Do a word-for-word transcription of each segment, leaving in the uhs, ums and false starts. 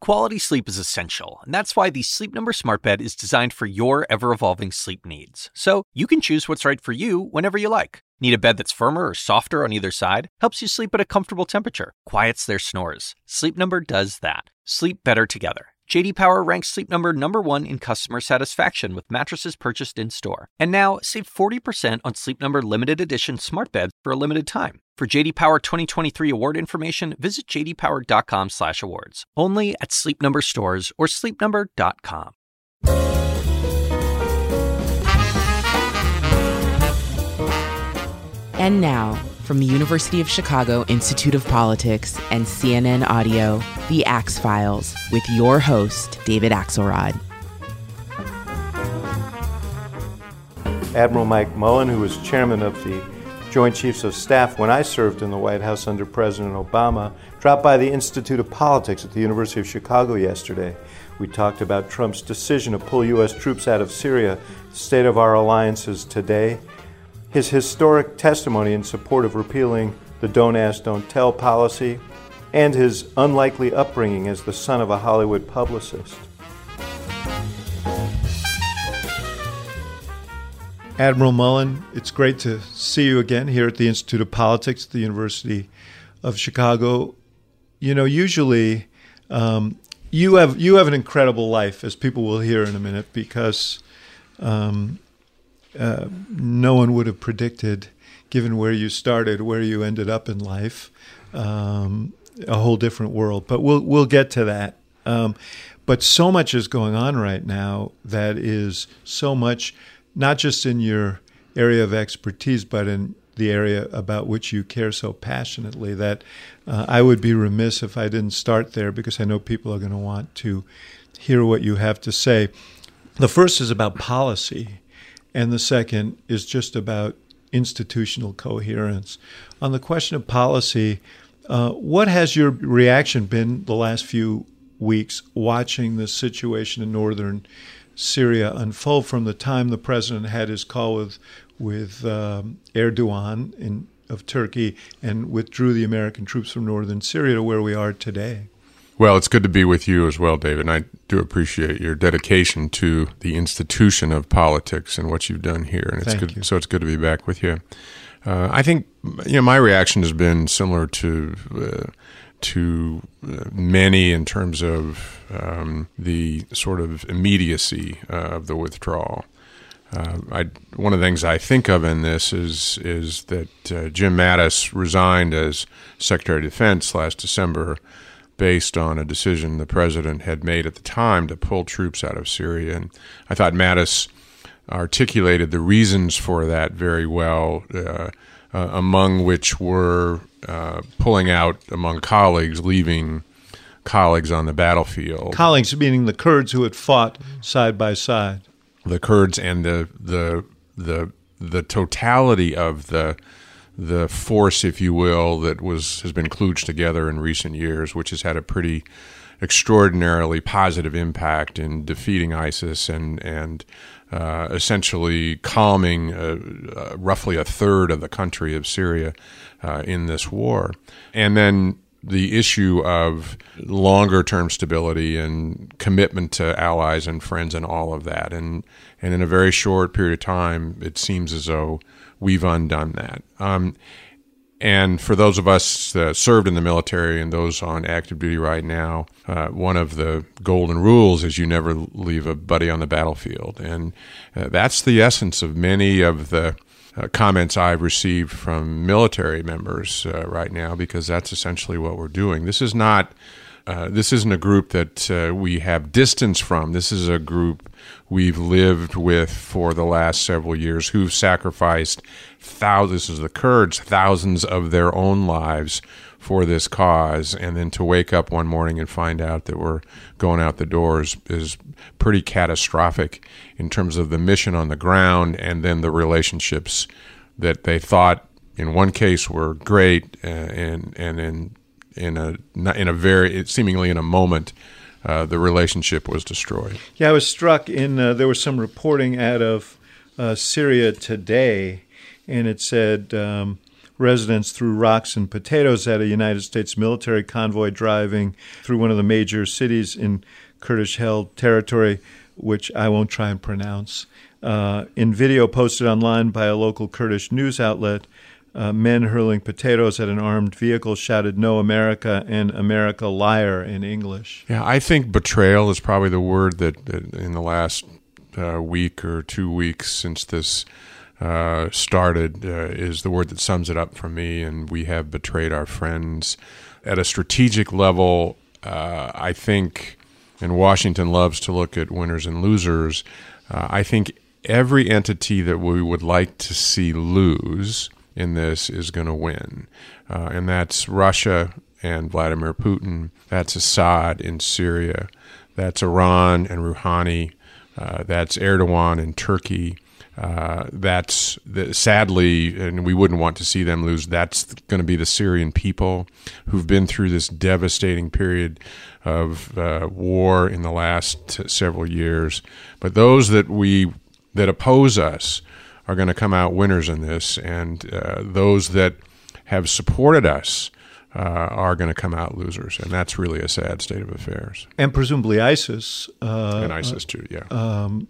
Quality sleep is essential, and that's why the Sleep Number Smart Bed is designed for your ever-evolving sleep needs. So you can choose what's right for you whenever you like. Need a bed that's firmer or softer on either side? Helps you sleep at a comfortable temperature. Quiets their snores. Sleep Number does that. Sleep better together. J D Power ranks Sleep Number number one in customer satisfaction with mattresses purchased in-store. And now, save forty percent on Sleep Number limited edition smart beds for a limited time. For J D Power twenty twenty-three award information, visit j d power dot com slash awards. Only at Sleep Number stores or sleep number dot com. And now, from the University of Chicago Institute of Politics and C N N Audio, The Axe Files, with your host, David Axelrod. Admiral Mike Mullen, who was chairman of the Joint Chiefs of Staff when I served in the White House under President Obama, dropped by the Institute of Politics at the University of Chicago yesterday. We talked about Trump's decision to pull U S troops out of Syria, the state of our alliances today, his historic testimony in support of repealing the Don't Ask, Don't Tell policy, and his unlikely upbringing as the son of a Hollywood publicist. Admiral Mullen, it's great to see you again here at the Institute of Politics at the University of Chicago. You know, usually um, you have you have an incredible life, as people will hear in a minute, because um, uh, no one would have predicted, given where you started, where you ended up in life, um, a whole different world. But we'll we'll get to that. Um, but so much is going on right now that is so much, not just in your area of expertise, but in the area about which you care so passionately, that uh, I would be remiss if I didn't start there, because I know people are going to want to hear what you have to say. The first is about policy, and the second is just about institutional coherence. On the question of policy, uh, what has your reaction been the last few weeks watching the situation in northern Syria unfold, from the time the president had his call with with um, Erdogan in, of Turkey and withdrew the American troops from northern Syria to where we are today? Well, it's good to be with you as well, David. And I do appreciate your dedication to the institution of politics and what you've done here. And it's Thank good. you. So it's good to be back with you. Uh, I think you know my reaction has been similar to. Uh, to uh, many in terms of um, the sort of immediacy uh, of the withdrawal. Uh, I, one of the things I think of in this is is that uh, Jim Mattis resigned as Secretary of Defense last December based on a decision the president had made at the time to pull troops out of Syria. And I thought Mattis articulated the reasons for that very well, uh, uh, among which were Uh, pulling out among colleagues, leaving colleagues on the battlefield. Colleagues meaning the Kurds who had fought side by side. The Kurds and the the the the totality of the the force, if you will, that was has been kludged together in recent years, which has had a pretty extraordinarily positive impact in defeating ISIS and and uh, essentially calming uh, uh, roughly a third of the country of Syria uh, in this war. And then the issue of longer-term stability and commitment to allies and friends and all of that. And and in a very short period of time, it seems as though we've undone that. Um, And for those of us that served in the military and those on active duty right now, uh, one of the golden rules is you never leave a buddy on the battlefield. And uh, that's the essence of many of the uh, comments I've received from military members uh, right now, because that's essentially what we're doing. This is not, uh, this isn't a group that uh, we have distance from. This is a group we've lived with for the last several years, who've sacrificed thousands, this is the Kurds, thousands of their own lives for this cause. And then to wake up one morning and find out that we're going out the doors is pretty catastrophic in terms of the mission on the ground, and then the relationships that they thought in one case were great, uh, and and in in a in a very seemingly in a moment Uh, the relationship was destroyed. Yeah, I was struck in, uh, there was some reporting out of uh, Syria today, and it said um, residents threw rocks and potatoes at a United States military convoy driving through one of the major cities in Kurdish-held territory, which I won't try and pronounce. Uh, in video posted online by a local Kurdish news outlet, uh, men hurling potatoes at an armed vehicle shouted, "No America," and "America liar" in English. Yeah, I think betrayal is probably the word that, that in the last uh, week or two weeks since this uh, started uh, is the word that sums it up for me, and we have betrayed our friends. At a strategic level, uh, I think, and Washington loves to look at winners and losers, uh, I think every entity that we would like to see lose in this is going to win. Uh, and that's Russia and Vladimir Putin. That's Assad in Syria. That's Iran and Rouhani. Uh, that's Erdogan in Turkey. Uh, that's the, sadly, and we wouldn't want to see them lose, that's going to be the Syrian people who've been through this devastating period of uh, war in the last several years. But those that we that oppose us are going to come out winners in this, and uh, those that have supported us uh, are going to come out losers, and that's really a sad state of affairs. And presumably ISIS. Uh, and ISIS too, yeah. Um,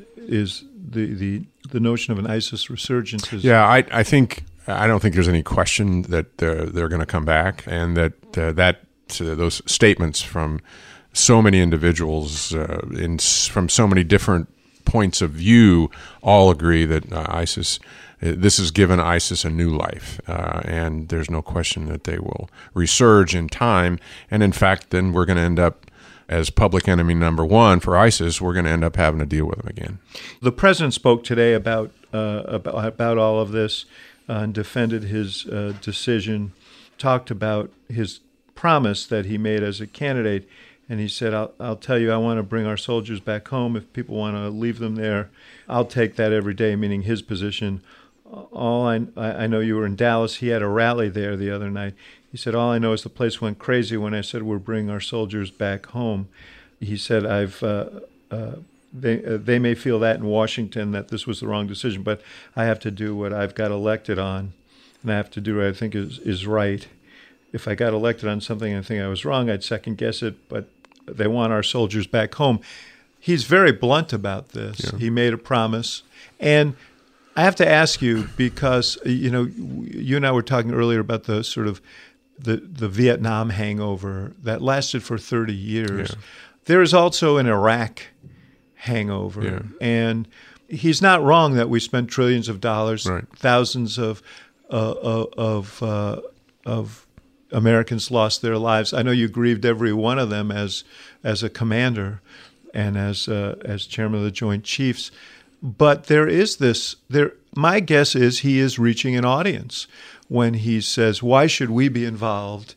is the, the the notion of an ISIS resurgence is... Yeah, I, I think, I don't think there's any question that uh, they're going to come back, and that uh, that uh, those statements from so many individuals uh, in from so many different points of view all agree that uh, ISIS, uh, this has given ISIS a new life, uh, and there's no question that they will resurge in time, and in fact, then we're going to end up as public enemy number one for ISIS, we're going to end up having to deal with them again. The president spoke today about uh, about, about all of this uh, and defended his uh, decision, talked about his promise that he made as a candidate, and he said, I'll, I'll tell you, I want to bring our soldiers back home. If people want to leave them there, I'll take that every day, meaning his position. All I, I know you were in Dallas. He had a rally there the other night. He said, all I know is the place went crazy when I said we're bringing our soldiers back home. He said, I've uh, uh, they uh, they may feel that in Washington, that this was the wrong decision, but I have to do what I've got elected on, and I have to do what I think is, is right. If I got elected on something and I think I was wrong, I'd second guess it, but they want our soldiers back home. He's very blunt about this. Yeah. He made a promise. And I have to ask you, because, you know, you and I were talking earlier about the sort of the, the Vietnam hangover that lasted for thirty years. Yeah. There is also an Iraq hangover. Yeah. And he's not wrong that we spent trillions of dollars, right. thousands of uh, of uh, of Americans lost their lives. I know you grieved every one of them as as a commander and as uh, as chairman of the Joint Chiefs. But there is this. There, my guess is he is reaching an audience when he says, "Why should we be involved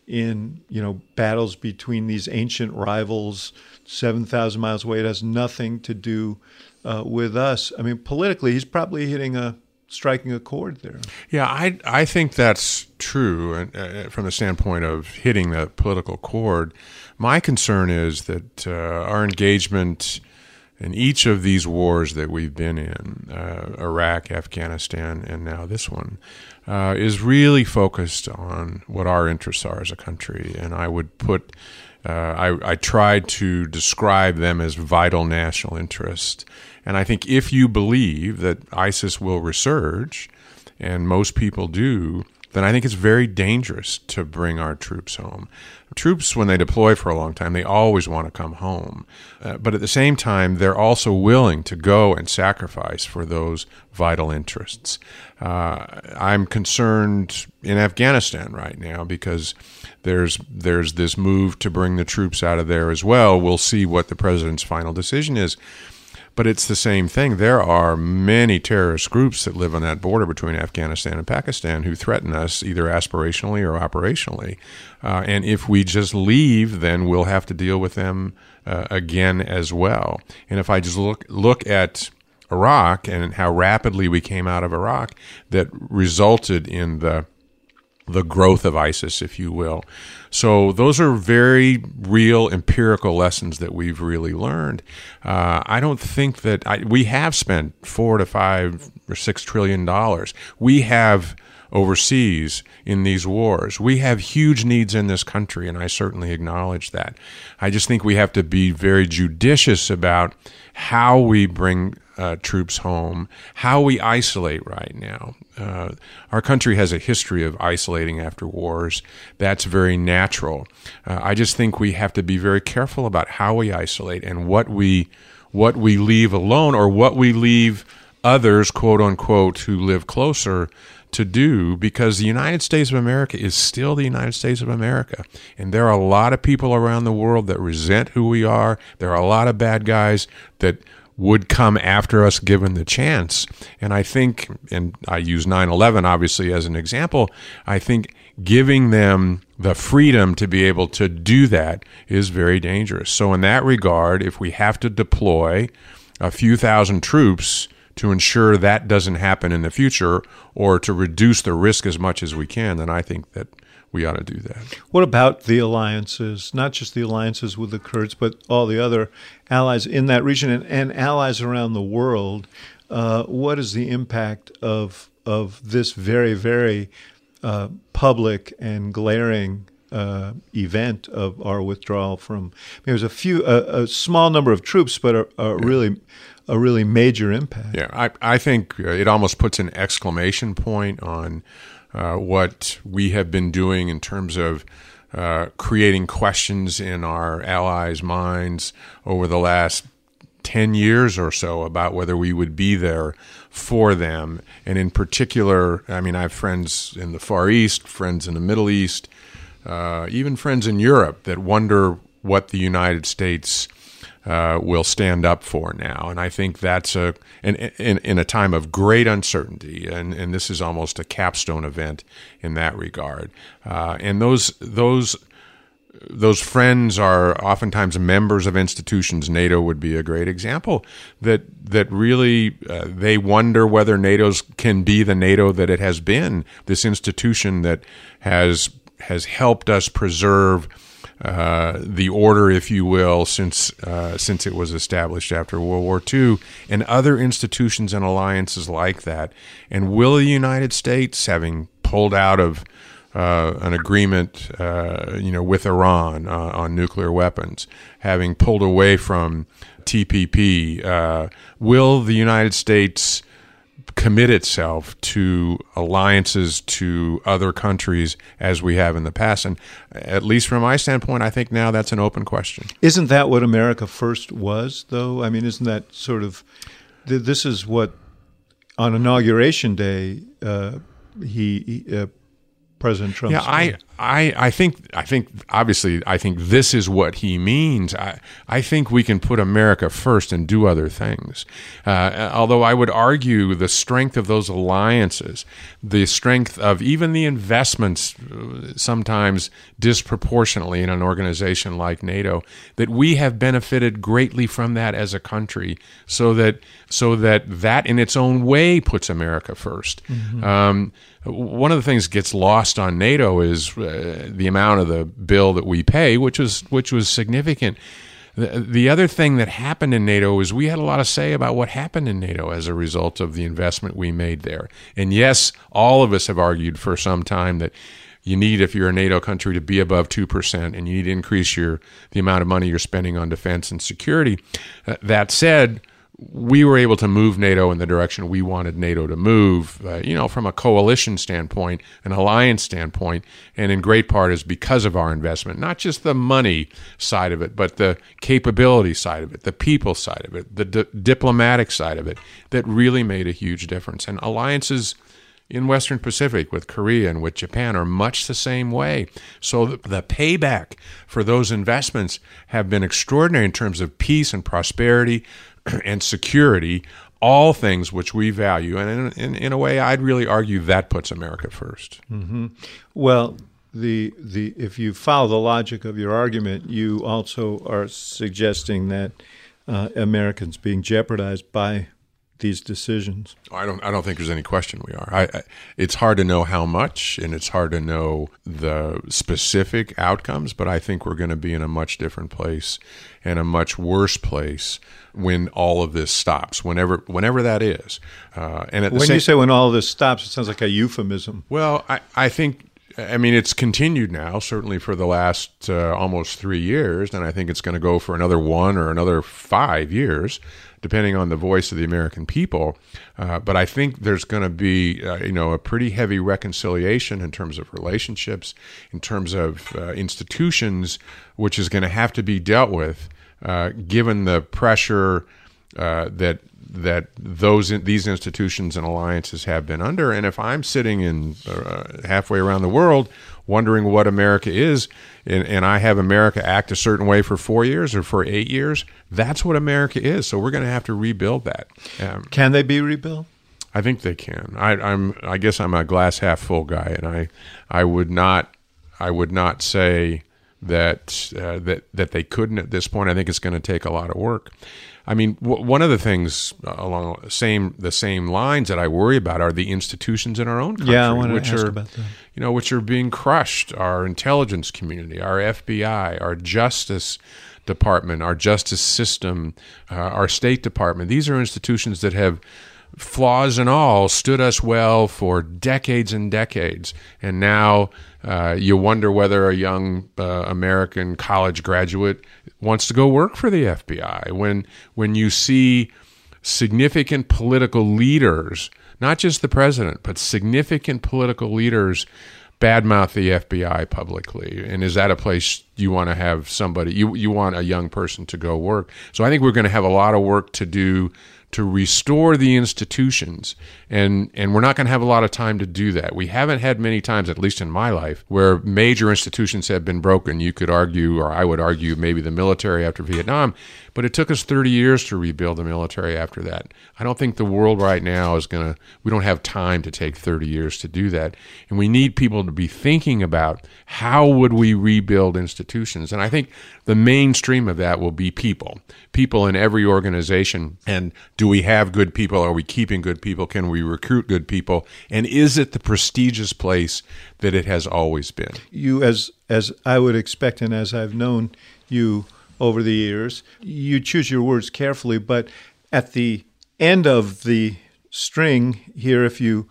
in you know battles between these ancient rivals seven thousand miles away? It has nothing to do uh, with us." I mean, politically, he's probably hitting a striking a chord there. Yeah, I I think that's true, and uh, from the standpoint of hitting the political chord. My concern is that uh, our engagement in each of these wars that we've been in, uh, Iraq, Afghanistan, and now this one, uh, is really focused on what our interests are as a country. And I would put, uh, I, I tried to describe them as vital national interest. And I think if you believe that ISIS will resurge, and most people do, then I think it's very dangerous to bring our troops home. Troops, when they deploy for a long time, they always want to come home. Uh, but at the same time, they're also willing to go and sacrifice for those vital interests. Uh, I'm concerned in Afghanistan right now because there's there's this move to bring the troops out of there as well. We'll see what the president's final decision is. But it's the same thing. There are many terrorist groups that live on that border between Afghanistan and Pakistan who threaten us either aspirationally or operationally. Uh, and if we just leave, then we'll have to deal with them uh, again as well. And if I just look look at Iraq and how rapidly we came out of Iraq, that resulted in the the growth of ISIS, if you will. So those are very real empirical lessons that we've really learned. Uh, I don't think that I, we have spent four to five or six trillion dollars. We have overseas in these wars. We have huge needs in this country, and I certainly acknowledge that. I just think we have to be very judicious about how we bring uh, troops home, how we isolate right now. Uh, our country has a history of isolating after wars. That's very natural. Uh, I just think we have to be very careful about how we isolate and what we what we leave alone, or what we leave others, quote unquote, who live closer to do, because the United States of America is still the United States of America. And there are a lot of people around the world that resent who we are. There are a lot of bad guys that would come after us given the chance. And I think, and I use nine eleven obviously as an example, I think giving them the freedom to be able to do that is very dangerous. So in that regard, if we have to deploy a few thousand troops to ensure that doesn't happen in the future, or to reduce the risk as much as we can, then I think that we ought to do that. What about the alliances, not just the alliances with the Kurds, but all the other allies in that region and, and allies around the world? Uh, what is the impact of of this very, very uh, public and glaring uh, event of our withdrawal from? I mean, there's a few, a, a small number of troops, but a, a yeah. really a really major impact. Yeah, I, I think it almost puts an exclamation point on uh, what we have been doing in terms of uh, creating questions in our allies' minds over the last ten years or so about whether we would be there for them. And in particular, I mean, I have friends in the Far East, friends in the Middle East, uh, even friends in Europe that wonder what the United States Uh, will stand up for now. And I think that's a in, in, in a time of great uncertainty, and, and this is almost a capstone event in that regard. Uh, and those those those friends are oftentimes members of institutions. NATO would be a great example, that that really uh, they wonder whether NATO's can be the NATO that it has been, this institution that has has helped us preserve Uh, the order, if you will, since uh, since it was established after World War Two, and other institutions and alliances like that. And will the United States, having pulled out of uh, an agreement, uh, you know, with Iran uh, on nuclear weapons, having pulled away from T P P, uh, will the United States commit itself to alliances to other countries as we have in the past? And at least from my standpoint, I think now that's an open question. Isn't that what America First was, though? I mean, isn't that sort of – this is what on Inauguration Day uh, he, he uh, President Trump. Yeah, I, I, I think, I think, obviously, I think this is what he means. I, I think we can put America first and do other things. Uh, although I would argue the strength of those alliances, the strength of even the investments, sometimes disproportionately in an organization like NATO, that we have benefited greatly from that as a country. So that, so that that in its own way puts America first. Mm-hmm. Um, One of the things that gets lost on NATO is uh, the amount of the bill that we pay, which was which was significant. The, the other thing that happened in NATO is we had a lot of say about what happened in NATO as a result of the investment we made there. And yes, all of us have argued for some time that you need, if you're a NATO country, to be above two percent, and you need to increase your the amount of money you're spending on defense and security. Uh, that said, we were able to move NATO in the direction we wanted NATO to move, uh, you know, from a coalition standpoint, an alliance standpoint, and in great part is because of our investment, not just the money side of it, but the capability side of it, the people side of it, the di- diplomatic side of it, that really made a huge difference. And alliances in Western Pacific with Korea and with Japan are much the same way. So the, the payback for those investments have been extraordinary in terms of peace and prosperity and security, all things which we value. And in, in, in a way, I'd really argue that puts America first. Mm-hmm. Well, the the if you follow the logic of your argument, you also are suggesting that uh, Americans being jeopardized by these decisions? I don't. I don't think there's any question we are. I, I, it's hard to know how much, and it's hard to know the specific outcomes. But I think we're going to be in a much different place, and a much worse place when all of this stops. Whenever, whenever that is. Uh, and at the when same, you say when all of this stops, it sounds like a euphemism. Well, I, I think. I mean, it's continued now, certainly for the last uh, almost three years, and I think it's going to go for another one or another five years, depending on the voice of the American people. Uh, but I think there's going to be, uh, you know, a pretty heavy reconciliation in terms of relationships, in terms of uh, institutions, which is going to have to be dealt with, uh, given the pressure uh, that that those these institutions and alliances have been under. And if I'm sitting in uh, halfway around the world wondering what America is, and, and I have America act a certain way for four years or for eight years, that's what America is. So we're going to have to rebuild that. Um, Can they be rebuilt? I think they can. I, I'm. I guess I'm a glass half full guy, and I, I would not. I would not say that uh, that that they couldn't at this point. I think it's going to take a lot of work. I mean, w- one of the things along the same the same lines that I worry about are the institutions in our own country, yeah, I want to which ask are, about that. you know, which are being crushed. Our intelligence community, our F B I, our Justice Department, our justice system, uh, our State Department. These are institutions that have, flaws and all, stood us well for decades and decades, and now uh, you wonder whether a young uh, American college graduate wants to go work for the F B I. When when you see significant political leaders, not just the president, but significant political leaders badmouth the F B I publicly, and is that a place you want to have somebody, you, you want a young person to go work? So I think we're going to have a lot of work to do to restore the institutions, and and we're not going to have a lot of time to do that. We haven't had many times, at least in my life, where major institutions have been broken. You could argue, or I would argue, maybe the military after Vietnam, but it took us thirty years to rebuild the military after that. I don't think the world right now is going to, we don't have time to take thirty years to do that. And we need people to be thinking about how would we rebuild institutions. And I think the mainstream of that will be people, people in every organization. And do we have good people? Are we keeping good people? Can we recruit good people? And is it the prestigious place that it has always been? You, as as I would expect, and as I've known you over the years, you choose your words carefully, but at the end of the string here, if you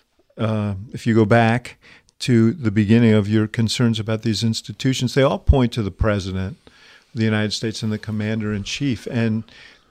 uh, if you go back to the beginning of your concerns about these institutions, they all point to the President of the United States and the Commander-in-Chief. And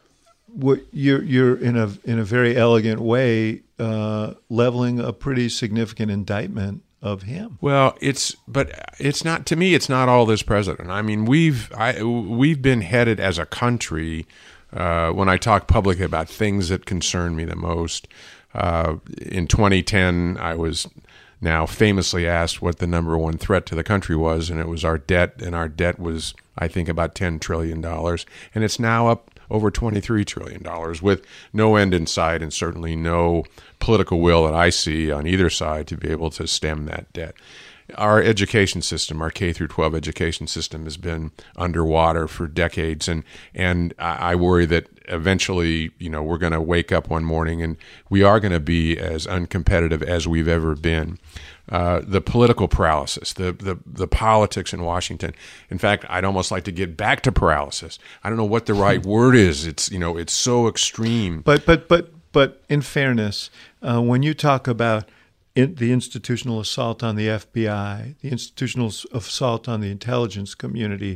what you're you're in a in a very elegant way uh, leveling a pretty significant indictment of him. Well, it's but it's not, to me, it's not all this president. I mean, we've I we've been headed as a country. Uh, when I talk publicly about things that concern me the most, uh, in twenty ten, I was now famously asked what the number one threat to the country was, and it was our debt, and our debt was, I think, about ten trillion dollars, and it's now up over twenty-three trillion dollars, with no end in sight and certainly no political will that I see on either side to be able to stem that debt. Our education system, our K through twelve education system, has been underwater for decades, and and I worry that eventually, you know, we're going to wake up one morning and we are going to be as uncompetitive as we've ever been. Uh, the political paralysis, the, the the politics in Washington. In fact, I'd almost like to get back to paralysis. I don't know what the right word is. It's, you know, it's so extreme. But but but but in fairness, uh, when you talk about in, the institutional assault on the F B I, the institutional assault on the intelligence community,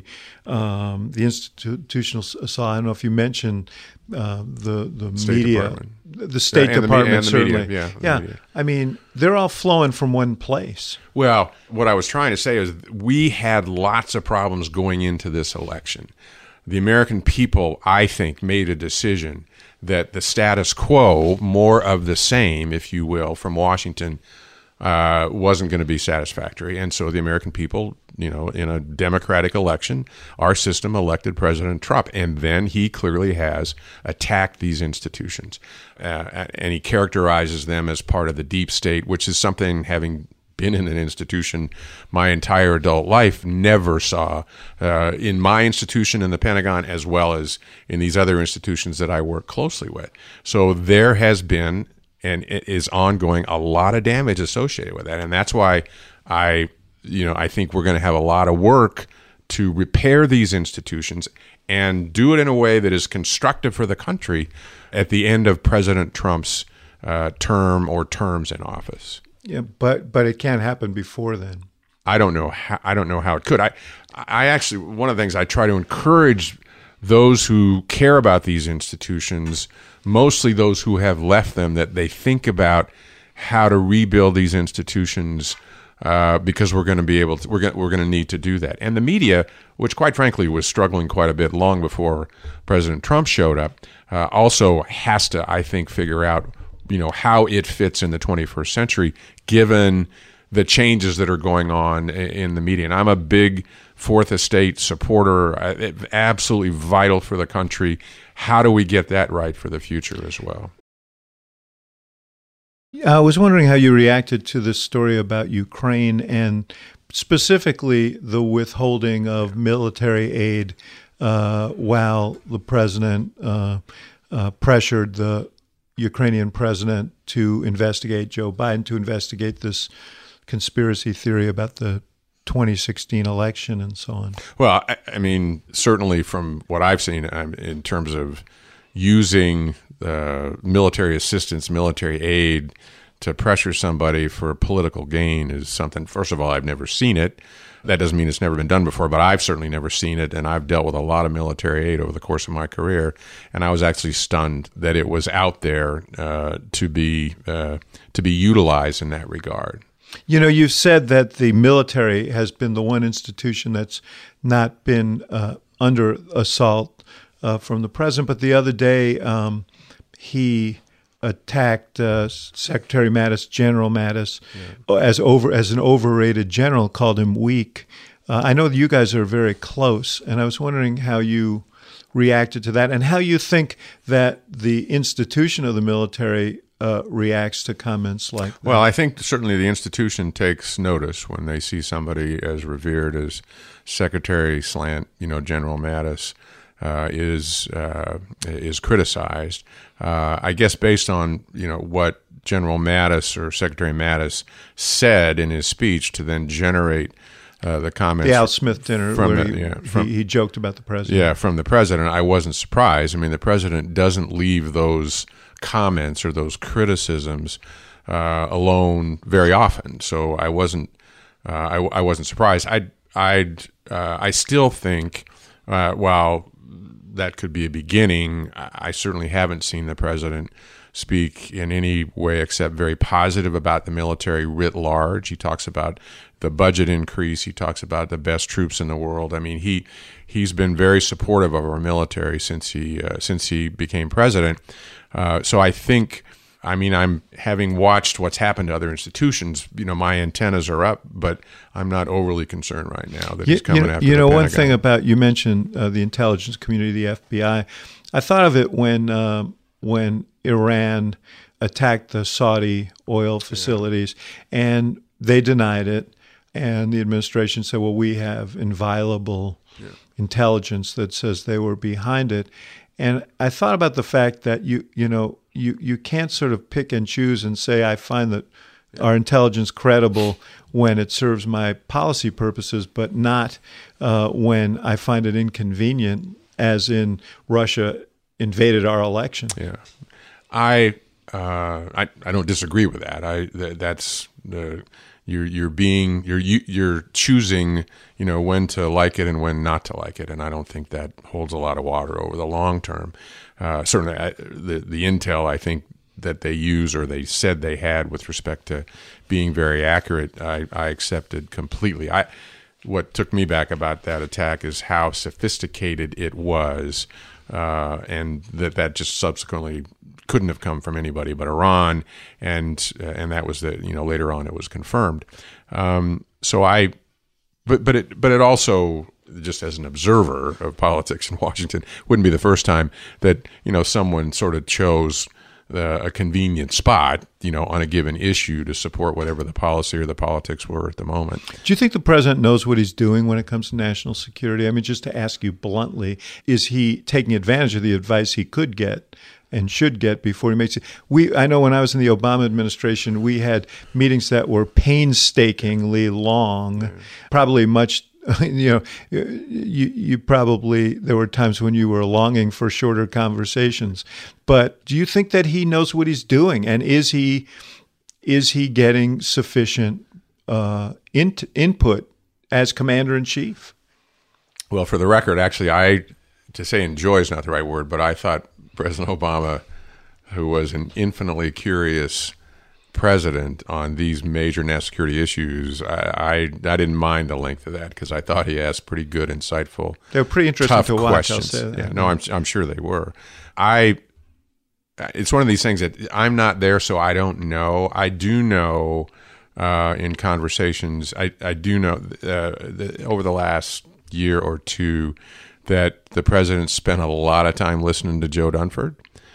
um, the institutional assault, I don't know if you mentioned uh, the the State media, Department. the State Yeah, and the Department, me- and the certainly. media, yeah, the yeah. media. I mean, they're all flowing from one place. Well, what I was trying to say is we had lots of problems going into this election. The American people, I think, made a decision that the status quo, more of the same, if you will, from Washington, uh, wasn't going to be satisfactory. And so the American people, you know, in a democratic election, our system elected President Trump. And then he clearly has attacked these institutions. Uh, and he characterizes them as part of the deep state, which is something, having been in an institution my entire adult life, never saw uh, in my institution in the Pentagon as well as in these other institutions that I work closely with. So there has been and it is ongoing a lot of damage associated with that. And that's why I, you know, I think we're going to have a lot of work to repair these institutions and do it in a way that is constructive for the country at the end of President Trump's uh, term or terms in office. Yeah, but but it can't happen before then. I don't know how, I don't know how it could. I I actually, one of the things I try to encourage those who care about these institutions, mostly those who have left them, that they think about how to rebuild these institutions, uh, because we're going to be able to, we're going we're going to need to do that. And the media, which quite frankly was struggling quite a bit long before President Trump showed up, uh, also has to, I think, figure out, you know, how it fits in the twenty-first century, given the changes that are going on in the media. And I'm a big Fourth Estate supporter, absolutely vital for the country. How do we get that right for the future as well? I was wondering how you reacted to this story about Ukraine and specifically the withholding of military aid uh, while the president uh, uh, pressured the Ukrainian president to investigate Joe Biden, to investigate this conspiracy theory about the twenty sixteen election and so on. Well, I, I mean, certainly from what I've seen um, in terms of using uh, military assistance, military aid to pressure somebody for political gain is something, first of all, I've never seen it. That doesn't mean it's never been done before, but I've certainly never seen it, and I've dealt with a lot of military aid over the course of my career, and I was actually stunned that it was out there uh, to be uh, to be utilized in that regard. You know, you've said that the military has been the one institution that's not been uh, under assault uh, from the president, but the other day um, he attacked uh, Secretary Mattis, General Mattis, yeah. as over as an overrated general, called him weak. Uh, I know that you guys are very close, and I was wondering how you reacted to that and how you think that the institution of the military uh, reacts to comments like that. Well, I think certainly the institution takes notice when they see somebody as revered as Secretary Slant, you know, General Mattis, uh, is uh, is criticized. Uh, I guess based on, you know, what General Mattis or Secretary Mattis said in his speech to then generate uh, the comments. The Al Smith dinner from where the, he, yeah, from, he, he joked about the president. Yeah, from the president. I wasn't surprised. I mean, the president doesn't leave those comments or those criticisms uh, alone very often. So I wasn't uh, I, I wasn't surprised. I I uh, I still think uh, while that could be a beginning, I certainly haven't seen the president speak in any way except very positive about the military writ large. He talks about the budget increase. He talks about the best troops in the world. I mean, he he's been very supportive of our military since he uh, since he became president. Uh, so I think, I mean, I'm having watched what's happened to other institutions. You know, my antennas are up, but I'm not overly concerned right now that he's coming you know, after you the know Pentagon. One thing about, you mentioned uh, the intelligence community, the F B I. I thought of it when um, when Iran attacked the Saudi oil facilities, yeah. and they denied it, and the administration said, "Well, we have inviolable yeah. intelligence that says they were behind it." And I thought about the fact that you you know you you can't sort of pick and choose and say, I find that yeah. our intelligence credible when it serves my policy purposes, but not uh, when I find it inconvenient, as in Russia invaded our election. Yeah, I uh, I I don't disagree with that. I th- that's the. You're you're being you're you're choosing, you know, when to like it and when not to like it, and I don't think that holds a lot of water over the long term. Uh, certainly, I, the the intel I think that they use or they said they had with respect to being very accurate, I, I accepted completely. I what took me back about that attack is how sophisticated it was, uh, and that that just subsequently couldn't have come from anybody but Iran, and uh, and that was the you know later on it was confirmed. Um, so I, but but it but it also, just as an observer of politics in Washington, wouldn't be the first time that you know someone sort of chose uh, a convenient spot, you know, on a given issue to support whatever the policy or the politics were at the moment. Do you think the president knows what he's doing when it comes to national security? I mean, just to ask you bluntly, is he taking advantage of the advice he could get and should get before he makes it? We, I know when I was in the Obama administration, we had meetings that were painstakingly long, mm. probably much. You know, you you probably, there were times when you were longing for shorter conversations. But do you think that he knows what he's doing, and is he is he getting sufficient uh, in, input as commander in chief? Well, for the record, actually, I to say enjoy is not the right word, but I thought President Obama, who was an infinitely curious president on these major national security issues, I, I I didn't mind the length of that because I thought he asked pretty good, insightful, they were pretty interesting tough to watch. Questions. I'll say that. Yeah, no, I'm I'm sure they were. I it's one of these things that I'm not there, so I don't know. I do know uh, in conversations, I I do know uh, that over the last year or two that the president spent a lot of time listening to Joe Dunford,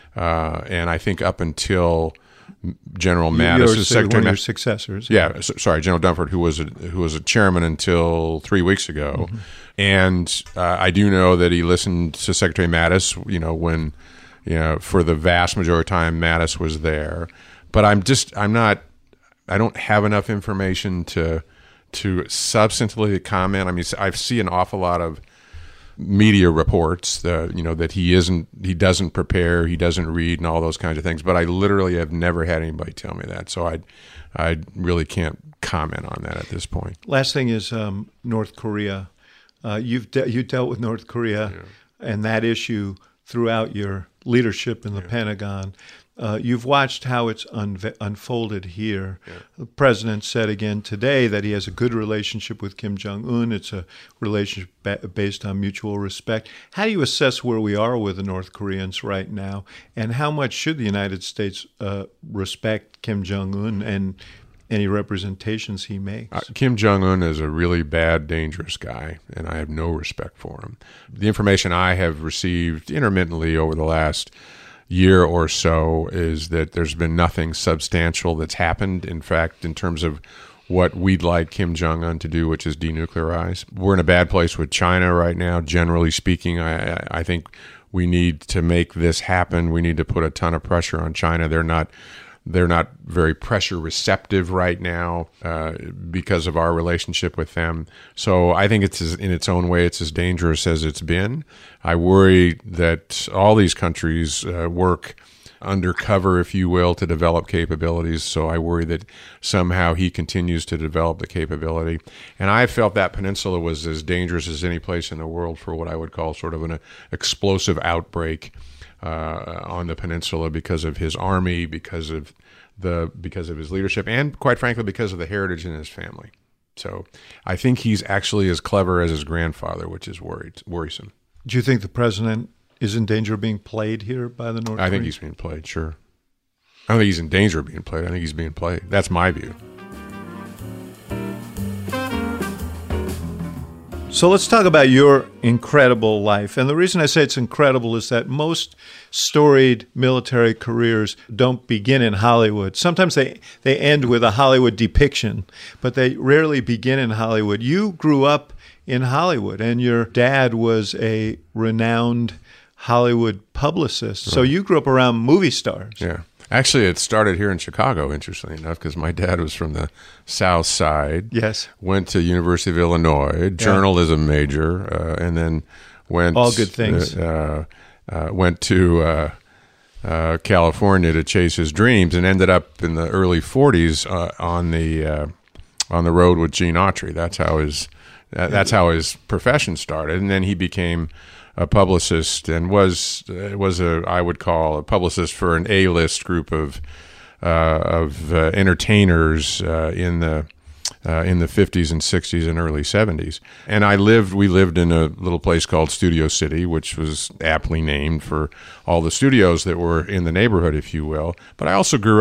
uh, and I think up until General Mattis, your, Secretary one of your Mattis, successors. yeah, so, sorry, General Dunford, who was a, who was a chairman until three weeks ago, mm-hmm. and uh, I do know that he listened to Secretary Mattis, you know, when you know for the vast majority of time Mattis was there, but I'm just I'm not I don't have enough information to to substantively comment. I mean, I see an awful lot of media reports, uh, you know, that he isn't, he doesn't prepare, he doesn't read, and all those kinds of things. But I literally have never had anybody tell me that, so I, I really can't comment on that at this point. Last thing is um, North Korea. Uh, you've de- you dealt with North Korea yeah. and that issue throughout your leadership in the yeah. Pentagon. Uh, you've watched how it's unve- unfolded here. Yeah. The president said again today that he has a good relationship with Kim Jong-un. It's a relationship ba- based on mutual respect. How do you assess where we are with the North Koreans right now, and how much should the United States uh, respect Kim Jong-un and any representations he makes? Uh, Kim Jong-un is a really bad, dangerous guy, and I have no respect for him. The information I have received intermittently over the last year or so is that there's been nothing substantial that's happened. In fact, in terms of what we'd like Kim Jong-un to do, which is denuclearize. We're in a bad place with China right now, generally speaking. I, I think we need to make this happen. We need to put a ton of pressure on China. They're not They're not very pressure receptive right now uh, because of our relationship with them. So I think it's as, in its own way, it's as dangerous as it's been. I worry that all these countries uh, work undercover, if you will, to develop capabilities. So I worry that somehow he continues to develop the capability. And I felt that peninsula was as dangerous as any place in the world for what I would call sort of an explosive outbreak Uh, on the peninsula because of his army, because of the because of his leadership, and quite frankly because of the heritage in his family. So I think he's actually as clever as his grandfather, which is worried, worrisome. Do you think the president is in danger of being played here by the North Koreans? I think he's being played, sure. I don't think he's in danger of being played. I think he's being played. That's my view. So let's talk about your incredible life. And the reason I say it's incredible is that most storied military careers don't begin in Hollywood. Sometimes they, they end with a Hollywood depiction, but they rarely begin in Hollywood. You grew up in Hollywood, and your dad was a renowned Hollywood publicist. Right. So you grew up around movie stars. Yeah. Actually, it started here in Chicago, interestingly enough, because my dad was from the South Side. Yes. Went to University of Illinois, journalism yeah. major, uh, and then went all good things. Uh, uh, went to uh, uh, California to chase his dreams, and ended up in the early forties uh, on the uh, on the road with Gene Autry. That's how his uh, that's how his profession started, and then he became a publicist and was uh, was a I would call a publicist for an A-list group of uh, of uh, entertainers uh, in the uh, in the fifties and sixties and early seventies. And I lived we lived in a little place called Studio City, which was aptly named for all the studios that were in the neighborhood, if you will. But I also grew up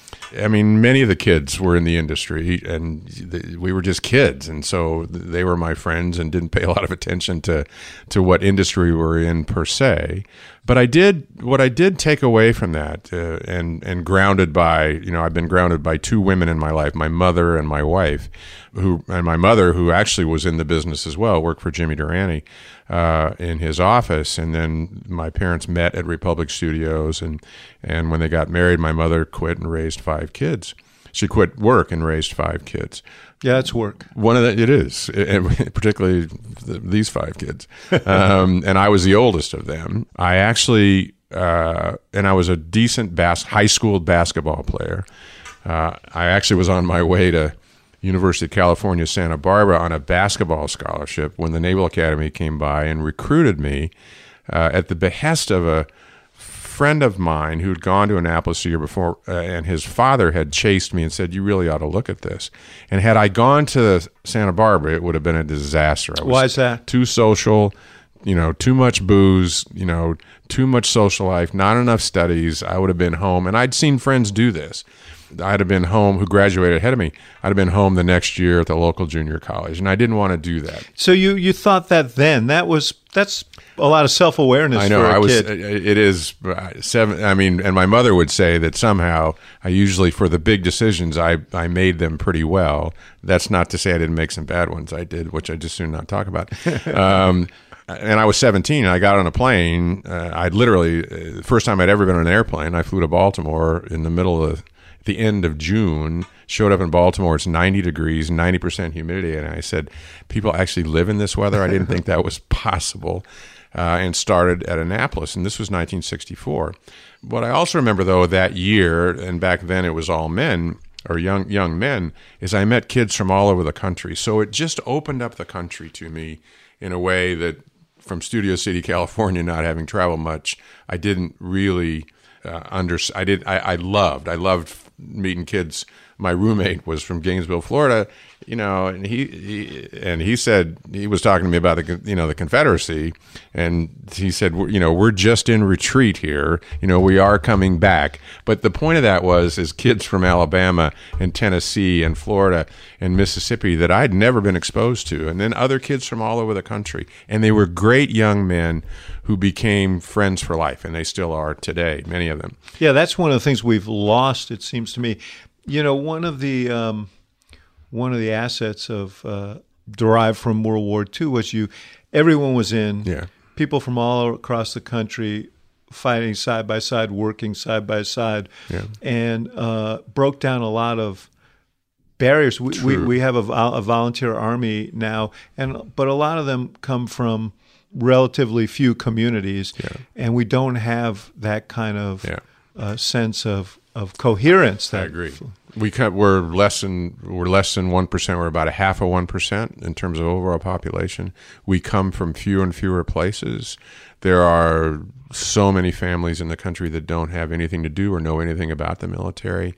I mean, many of the kids were in the industry, and th- we were just kids, and so they were my friends and didn't pay a lot of attention to to what industry we were in per se. But I did what I did take away from that, uh, and and grounded by, you know, I've been grounded by two women in my life, my mother and my wife, who and my mother, who actually was in the business as well, worked for Jimmy Durante uh, in his office, and then my parents met at Republic Studios, and and when they got married, my mother quit and raised five kids. She quit work and raised five kids. Yeah, it's work. One of the, it is, it, particularly the, these five kids. Um, and I was the oldest of them. I actually, uh, and I was a decent bas- high school basketball player. Uh, I actually was on my way to University of California, Santa Barbara on a basketball scholarship when the Naval Academy came by and recruited me uh, at the behest of a friend of mine who'd gone to Annapolis a year before, uh, and his father had chased me and said, "You really ought to look at this." And had I gone to Santa Barbara, it would have been a disaster. I was Why is that? Too social, you know, too much booze, you know, too much social life, not enough studies. I would have been home, and I'd seen friends do this. I'd have been home, who graduated ahead of me. I'd have been home the next year at the local junior college, and I didn't want to do that. So you, you thought that then. That was that's a lot of self-awareness I know, for a I was, kid. It is seven. I mean, and my mother would say that somehow I usually, for the big decisions, I, I made them pretty well. That's not to say I didn't make some bad ones. I did, which I just soon not talk about. um, and I was seventeen, and I got on a plane. Uh, I'd literally, uh, the first time I'd ever been on an airplane, I flew to Baltimore in the middle of the end of June, showed up in Baltimore. It's ninety degrees, ninety percent humidity. And I said, people actually live in this weather? I didn't think that was possible. Uh, and started at Annapolis. And this was nineteen sixty-four. What I also remember, though, that year, and back then it was all men, or young young men, is I met kids from all over the country. So it just opened up the country to me in a way that, from Studio City, California, not having traveled much, I didn't really uh, under. I did. I, I loved. I loved meeting kids. My roommate was from Gainesville, Florida, you know, and he, he and he said, he was talking to me about the, you know, the Confederacy, and he said, you know, we're just in retreat here, you know, we are coming back. But the point of that was, is kids from Alabama and Tennessee and Florida and Mississippi that I'd never been exposed to, and then other kids from all over the country, and they were great young men who became friends for life, and they still are today, many of them. Yeah, that's one of the things we've lost, it seems to me. You know, one of the um, one of the assets of uh, derived from World War Two was you. Everyone was in. Yeah. People from all across the country fighting side by side, working side by side, Yeah. and uh, broke down a lot of barriers. We we, we have a, vol- a volunteer army now, and but a lot of them come from relatively few communities, Yeah. and we don't have that kind of Yeah. uh, sense of. Of coherence. That I agree. We cut, we're less than we're less than one percent. We're about a half of one percent in terms of overall population. We come from fewer and fewer places. There are so many families in the country that don't have anything to do or know anything about the military.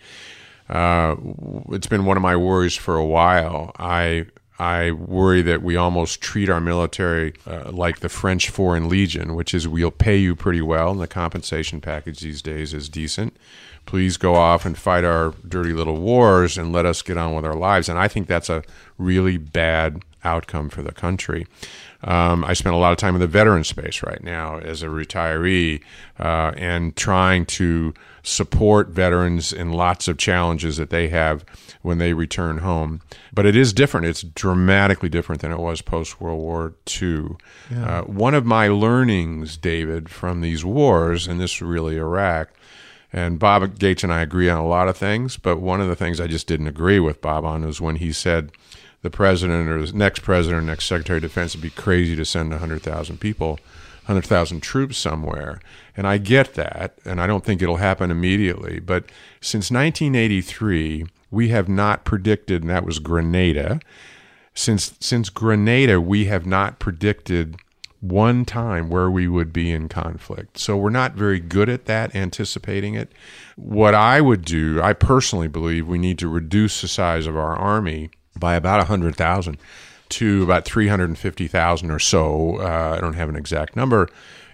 Uh, it's been one of my worries for a while. I I worry that we almost treat our military uh, like the French Foreign Legion, which is we'll pay you pretty well, and the compensation package these days is decent. Please go off and fight our dirty little wars and let us get on with our lives. And I think that's a really bad outcome for the country. Um, I spend a lot of time in the veteran space right now as a retiree uh, and trying to support veterans in lots of challenges that they have when they return home. But it is different. It's dramatically different than it was post-World War Two. Yeah. Uh, one of my learnings, David, from these wars, and this is really Iraq, and Bob Gates and I agree on a lot of things, but one of the things I just didn't agree with Bob on was when he said the president or the next president or next secretary of defense would be crazy to send one hundred thousand people, one hundred thousand troops somewhere. And I get that, and I don't think it'll happen immediately. But since nineteen eighty-three, we have not predicted, and that was Grenada. Since, since Grenada, we have not predicted one time where we would be in conflict. So we're not very good at that, anticipating it. What I would do, I personally believe we need to reduce the size of our army by about one hundred thousand to about three hundred fifty thousand or so. Uh, I don't have an exact number.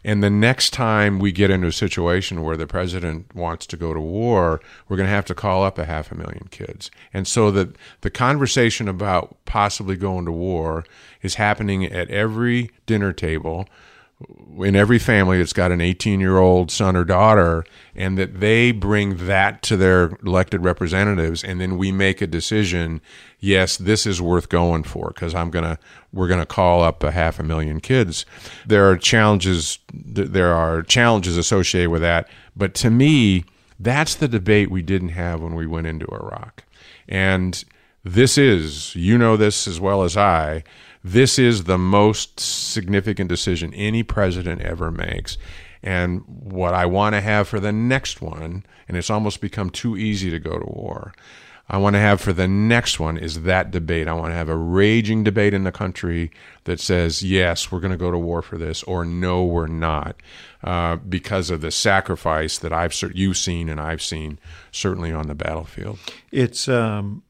And the next time we get into a situation where the president wants to go to war, we're going to have to call up a half a million kids. And so that the conversation about possibly going to war is happening at every dinner table, in every family that's got an eighteen-year-old son or daughter, and that they bring that to their elected representatives, and then we make a decision, yes, this is worth going for, because I'm gonna, we're gonna call up a half a million kids. There are challenges, there are challenges associated with that, but to me, that's the debate we didn't have when we went into Iraq. And this is, you know this as well as I, this is the most significant decision any president ever makes. And what I want to have for the next one, and it's almost become too easy to go to war, I want to have for the next one is that debate. I want to have a raging debate in the country that says, yes, we're going to go to war for this, or no, we're not, uh, because of the sacrifice that I've you've seen and I've seen, certainly on the battlefield. It's um,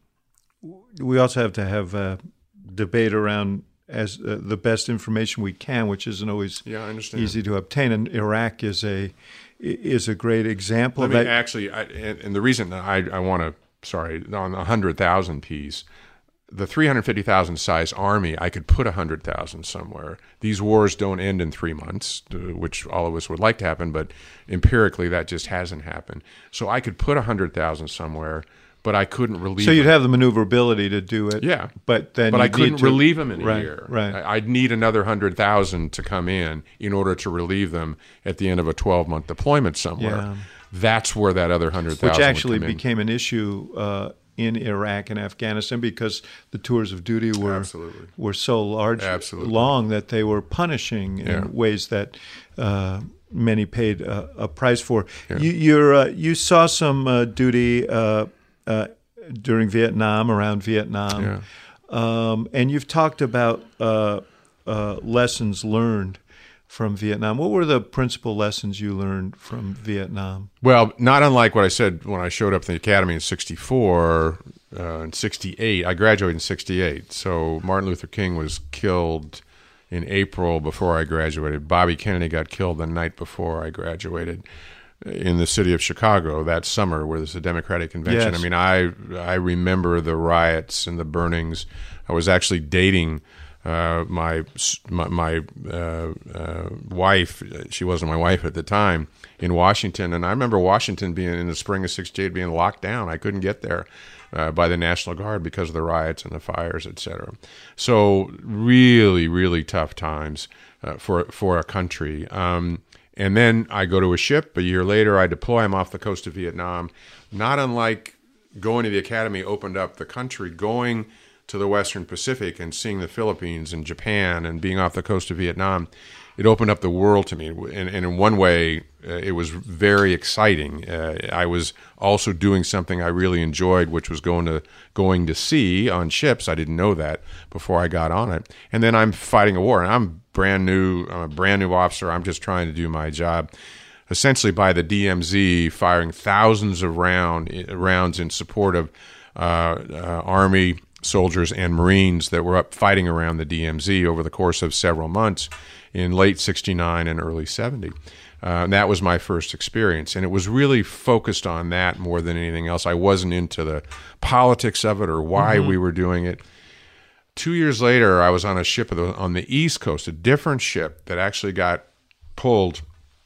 we also have to have a debate around as uh, the best information we can, which isn't always yeah, I understand. easy to obtain. And Iraq is a is a great example Let of me that. Actually, I, and, and the reason that I, I want to, sorry, on the one hundred thousand piece, the three hundred fifty thousand size army, I could put one hundred thousand somewhere. These wars don't end in three months, which all of us would like to happen, but empirically that just hasn't happened. So I could put one hundred thousand somewhere, but I couldn't relieve So you'd them. have the maneuverability to do it. Yeah. But then But I you'd couldn't need to, relieve them in a right, year. Right. I- I'd need another one hundred thousand to come in in order to relieve them at the end of a twelve-month deployment somewhere. Yeah. That's where that other one hundred thousand Which actually would come in. became an issue uh, in Iraq and Afghanistan because the tours of duty were Absolutely. were so large, Absolutely. long that they were punishing in Yeah. ways that uh, many paid uh, a price for. Yeah. You you're, uh, you saw some uh, duty uh, uh, during Vietnam, around Vietnam, Yeah. um, and you've talked about uh, uh, lessons learned from Vietnam. What were the principal lessons you learned from Vietnam? Well, not unlike what I said when I showed up in the academy in sixty-four, uh, in sixty-eight. I graduated in sixty-eight. So Martin Luther King was killed in April before I graduated. Bobby Kennedy got killed the night before I graduated in the city of Chicago that summer where there's a Democratic convention. Yes. I mean, I I remember the riots and the burnings. I was actually dating Uh, my my, my uh, uh, wife, she wasn't my wife at the time, in Washington. And I remember Washington being, in the spring of sixty-eight, being locked down. I couldn't get there uh, by the National Guard because of the riots and the fires, et cetera. So really, really tough times uh, for, for a country. Um, and then I go to a ship. A year later, I deploy. I'm off the coast of Vietnam. Not unlike going to the academy opened up the country, going to the Western Pacific and seeing the Philippines and Japan and being off the coast of Vietnam, it opened up the world to me. And, and in one way, uh, it was very exciting. Uh, I was also doing something I really enjoyed, which was going to going to sea on ships. I didn't know that before I got on it. And then I'm fighting a war, and I'm brand new. I'm a brand new officer. I'm just trying to do my job. Essentially, by the D M Z, firing thousands of round rounds in support of uh, uh, Army soldiers and Marines that were up fighting around the D M Z over the course of several months in late sixty-nine and early seventy. Uh, and that was my first experience. And it was really focused on that more than anything else. I wasn't into the politics of it or why mm-hmm. we were doing it. Two years later, I was on a ship on the East Coast, a different ship that actually got pulled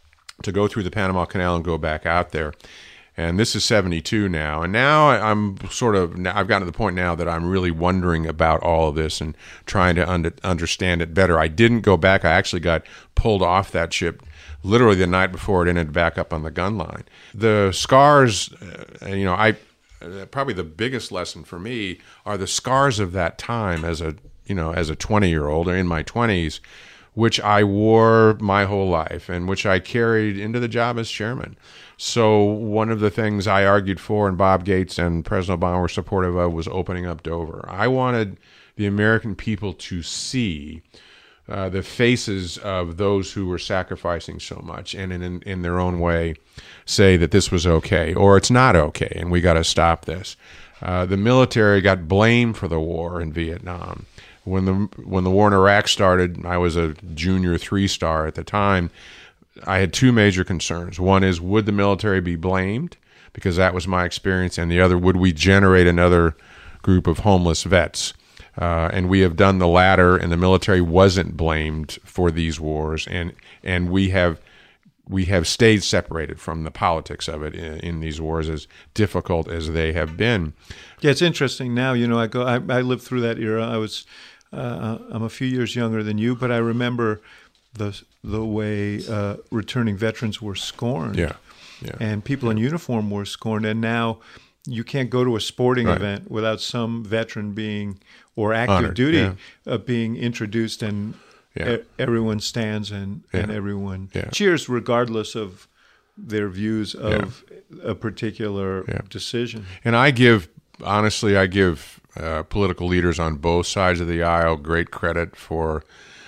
to go through the Panama Canal and go back out there. And this is seventy-two now. And now I'm sort of, I've gotten to the point now that I'm really wondering about all of this and trying to under, understand it better. I didn't go back. I actually got pulled off that ship literally the night before it ended back up on the gun line. The scars, uh, you know, I uh, probably the biggest lesson for me are the scars of that time as a, you know, as a twenty-year-old or in my twenties, which I wore my whole life and which I carried into the job as chairman. So one of the things I argued for, and Bob Gates and President Obama were supportive of, was opening up Dover. I wanted the American people to see uh, the faces of those who were sacrificing so much and in, in their own way say that this was okay or it's not okay and we got to stop this. Uh, the military got blamed for the war in Vietnam. When the when the war in Iraq started, I was a junior three-star at the time. I had two major concerns. One is, would the military be blamed? Because that was my experience. And the other, would we generate another group of homeless vets? Uh, and we have done the latter, and the military wasn't blamed for these wars. And, and we have we have stayed separated from the politics of it in, in these wars, as difficult as they have been. Yeah, it's interesting now. You know, I go. I, I lived through that era. I was. Uh, I'm a few years younger than you, but I remember the the way uh, returning veterans were scorned. Yeah, yeah. And people yeah. in uniform were scorned. And now you can't go to a sporting right. event without some veteran being or active Honored, duty yeah. uh, being introduced, and yeah. e- everyone stands and, yeah. and everyone yeah. cheers, regardless of their views of yeah. a particular yeah. decision. And I give, honestly, I give uh, political leaders on both sides of the aisle great credit for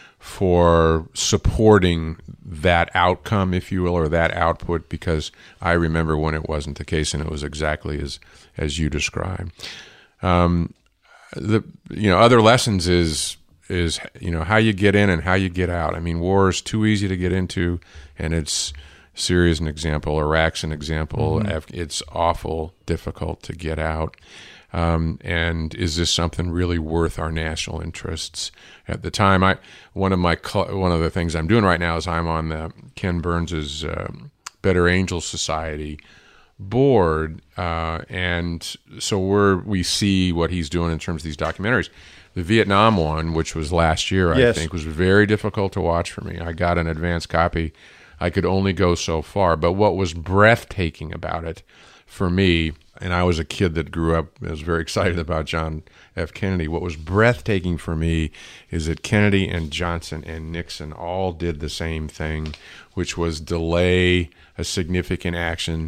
for supporting that outcome, if you will, or that output, because I remember when it wasn't the case, and it was exactly as as you described. Um, the you know other lessons is is you know how you get in and how you get out. I mean, war is too easy to get into, and it's Syria's an example, Iraq's an example. Mm-hmm. It's awful difficult to get out. Um, and is this something really worth our national interests at the time? I one of my one of the things I'm doing right now is I'm on the Ken Burns's um, Better Angels Society board, uh, and so we're we see what he's doing in terms of these documentaries. The Vietnam one, which was last year, yes. I think, was very difficult to watch for me. I got an advance copy. I could only go so far, but what was breathtaking about it for me, and I was a kid that grew up, I was very excited about John F. Kennedy. What was breathtaking for me is that Kennedy and Johnson and Nixon all did the same thing, which was delay a significant action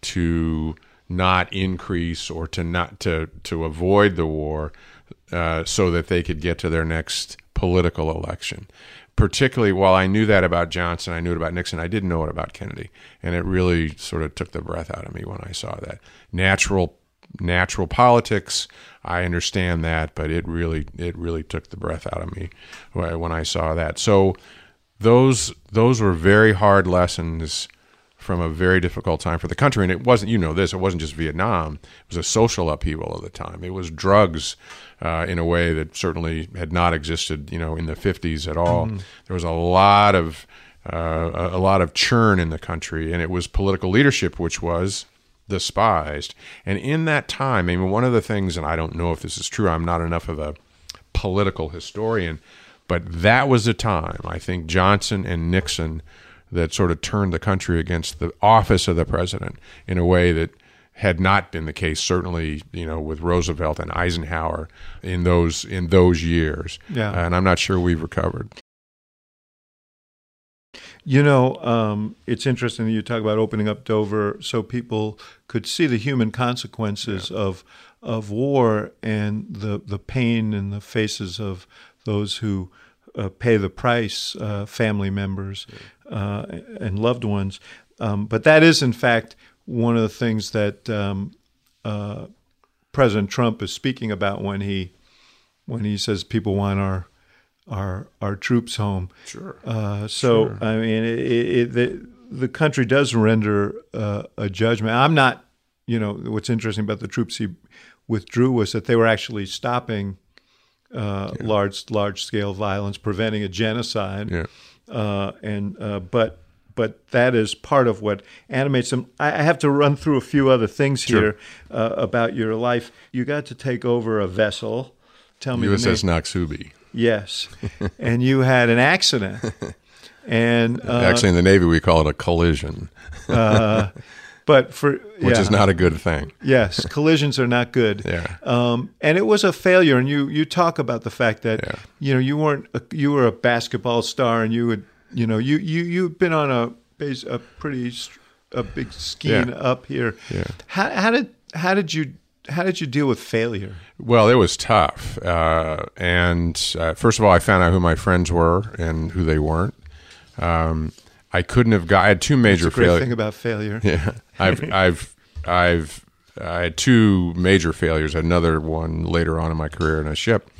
to not increase or to not to to avoid the war, uh, so that they could get to their next political election. Particularly, while I knew that about Johnson, I knew it about Nixon, I didn't know it about Kennedy. And it really sort of took the breath out of me when I saw that. Natural natural politics, I understand that, but it really it really took the breath out of me when I saw that. So those those were very hard lessons from a very difficult time for the country. And it wasn't, you know this, it wasn't just Vietnam. It was a social upheaval at the time. It was drugs uh, in a way that certainly had not existed, you know, in the fifties at all. Mm-hmm. There was a lot of uh, a lot of churn in the country, and it was political leadership which was despised. And in that time, I mean, one of the things, and I don't know if this is true, I'm not enough of a political historian, but that was a time, I think, Johnson and Nixon, that sort of turned the country against the office of the president in a way that had not been the case, certainly, you know, with Roosevelt and Eisenhower in those in those years. Yeah. Uh, and I'm not sure we've recovered. You know, um, it's interesting that you talk about opening up Dover so people could see the human consequences yeah. of of war and the the pain in the faces of those who uh, pay the price, uh, family members yeah. uh, and loved ones. Um, but that is, in fact, one of the things that um, uh, President Trump is speaking about when he when he says people want our our our troops home. Sure. Uh, so sure. I mean, it, it, the the country does render uh, a judgment. I'm not, you know, what's interesting about the troops he withdrew was that they were actually stopping uh, yeah. large large scale violence, preventing a genocide. Yeah. Uh, and uh, but. But that is part of what animates them. I have to run through a few other things here sure. uh, about your life. You got to take over a vessel. Tell me U S S the name. Noxubee. Yes. And you had an accident. And uh, Actually, in the Navy, we call it a collision. uh, but for Which yeah. is not a good thing. Yes, collisions are not good. Yeah. Um, and it was a failure. And you, you talk about the fact that yeah. you know you weren't a, you were a basketball star, and you would. You know, you you you've been on a base a pretty a big skiing yeah. up here. Yeah. How how did how did you how did you deal with failure? Well, it was tough. Uh, and uh, first of all, I found out who my friends were and who they weren't. Um, I couldn't have got. I had two major That's a great failures. thing about failure. Yeah, I've I've I've I had two major failures. Another one later on in my career in a ship.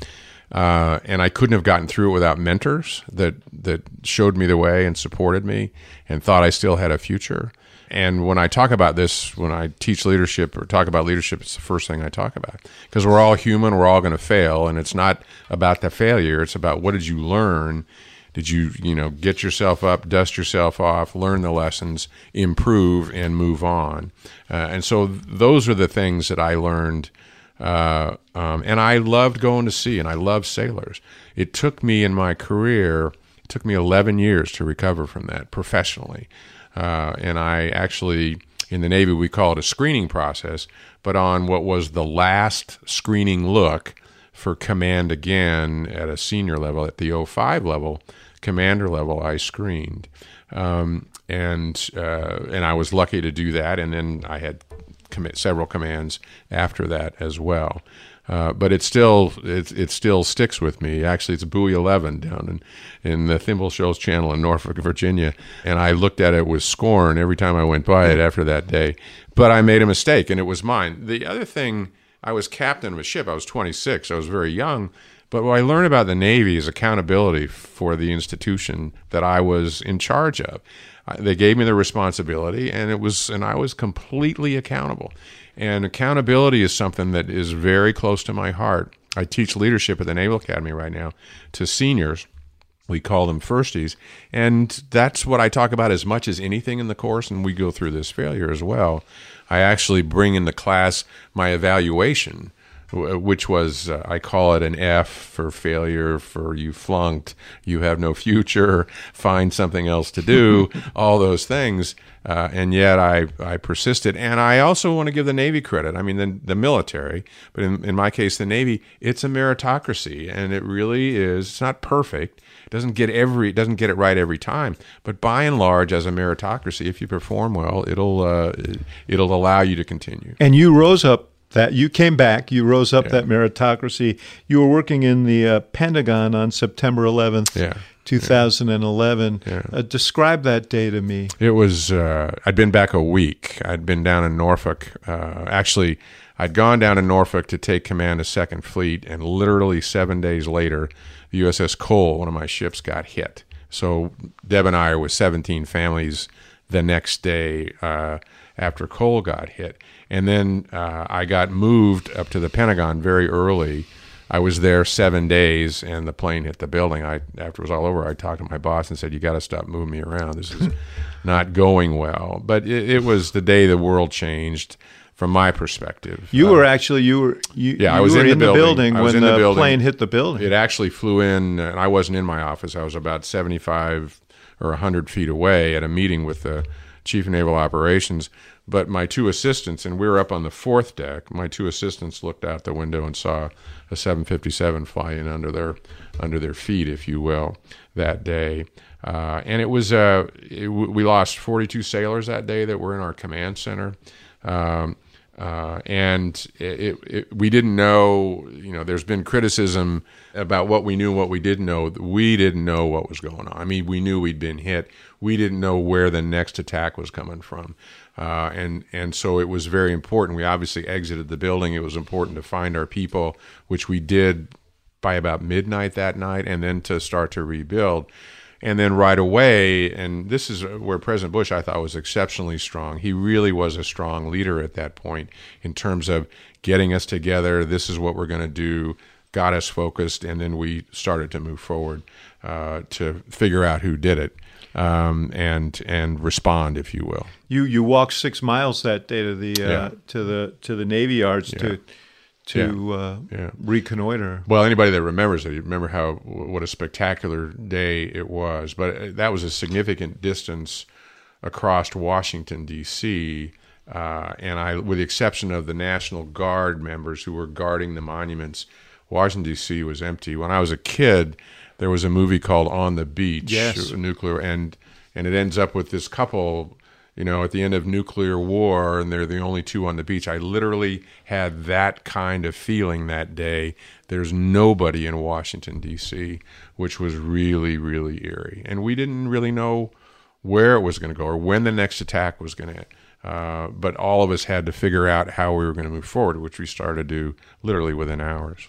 Uh, and I couldn't have gotten through it without mentors that that showed me the way and supported me and thought I still had a future. And when I talk about this, when I teach leadership or talk about leadership, it's the first thing I talk about. Because we're all human, we're all going to fail, and it's not about the failure. It's about what did you learn? Did you, you know, get yourself up, dust yourself off, learn the lessons, improve, and move on? Uh, and so those are the things that I learned. Uh, um, and I loved going to sea, and I loved sailors. It took me in my career, it took me eleven years to recover from that professionally. Uh, and I actually, in the Navy, we call it a screening process, but on what was the last screening look for command again at a senior level, at the oh five level, commander level, I screened. Um, and uh, and I was lucky to do that, and then I had commit several commands after that as well. Uh, but it still it, it still sticks with me. Actually, it's buoy eleven down in, in the Thimble Shoals Channel in Norfolk, Virginia, and I looked at it with scorn every time I went by it after that day. But I made a mistake, and it was mine. The other thing, I was captain of a ship. I was twenty-six. I was very young. But what I learned about the Navy is accountability for the institution that I was in charge of. They gave me the responsibility, and it was, and I was completely accountable. And accountability is something that is very close to my heart. I teach leadership at the Naval Academy right now to seniors. We call them firsties, and that's what I talk about as much as anything in the course. And we go through this failure as well. I actually bring into class my evaluation, which was, uh, I call it an F for failure, for you flunked, you have no future, find something else to do, all those things. Uh, and yet I, I persisted. And I also want to give the Navy credit. I mean, the, the military, but in, in my case, the Navy, it's a meritocracy, and it really is. It's not perfect. It doesn't get every, it doesn't get it right every time. But by and large, as a meritocracy, if you perform well, it'll, uh, it'll allow you to continue. And you rose up. That you came back, you rose up yeah. that meritocracy. You were working in the uh, Pentagon on September eleventh, yeah. two thousand eleven. Yeah. Uh, describe that day to me. It was, uh, I'd been back a week. I'd been down in Norfolk. Uh, actually, I'd gone down to Norfolk to take command of Second Fleet, and literally seven days later, the U S S Cole, one of my ships, got hit. So Deb and I were with seventeen families the next day uh, after Cole got hit. And then uh, I got moved up to the Pentagon very early. I was there seven days, and the plane hit the building. I, after it was all over, I talked to my boss and said, "You got to stop moving me around. This is not going well." But it, it was the day the world changed, from my perspective. You uh, were actually you were you, yeah, you I was were in, in the the building, building when in the, the building. plane hit the building. It actually flew in, and I wasn't in my office. I was about seventy-five or one hundred feet away at a meeting with the Chief of Naval Operations. But my two assistants, and we were up on the fourth deck, my two assistants looked out the window and saw a seven fifty-seven fly in under their under their feet, if you will, that day. Uh, and it was uh, it, we lost forty-two sailors that day that were in our command center. Um, uh, and it, it, it, we didn't know, you know, there's been criticism about what we knew and what we didn't know. We didn't know what was going on. I mean, we knew we'd been hit. We didn't know where the next attack was coming from. Uh, and, and so it was very important. We obviously exited the building. It was important to find our people, which we did by about midnight that night, and then to start to rebuild. And then right away, and this is where President Bush, I thought, was exceptionally strong. He really was a strong leader at that point in terms of getting us together. This is what we're going to do, got us focused, and then we started to move forward uh, to figure out who did it. Um, and and respond, if you will. You you walked six miles that day to the uh, yeah. to the to the Navy Yards yeah. to to yeah. Uh, yeah. reconnoiter. Well, anybody that remembers it, you remember how what a spectacular day it was. But that was a significant distance across Washington D C Uh, and I, with the exception of the National Guard members who were guarding the monuments, Washington D C was empty. When I was a kid, there was a movie called On the Beach, yes. nuclear, and and it ends up with this couple, you know, at the end of nuclear war, and they're the only two on the beach. I literally had that kind of feeling that day. There's nobody in Washington, D C, which was really, really eerie. And we didn't really know where it was going to go or when the next attack was going to uh, but all of us had to figure out how we were going to move forward, which we started to do literally within hours.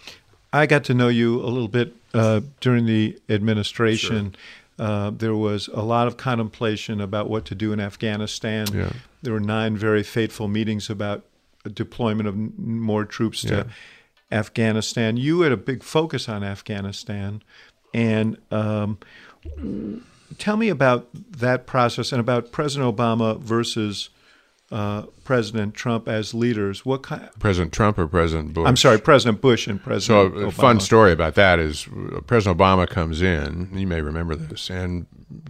I got to know you a little bit uh, during the administration. Sure. Uh, there was a lot of contemplation about what to do in Afghanistan. Yeah. There were nine very fateful meetings about deployment of n- more troops to Yeah. Afghanistan. You had a big focus on Afghanistan. And um, tell me about that process and about President Obama versus uh, President Trump as leaders. What kind? President Trump or President Bush? I'm sorry, President Bush and So President a Obama. fun story about that is uh, President Obama comes in, you may remember this, and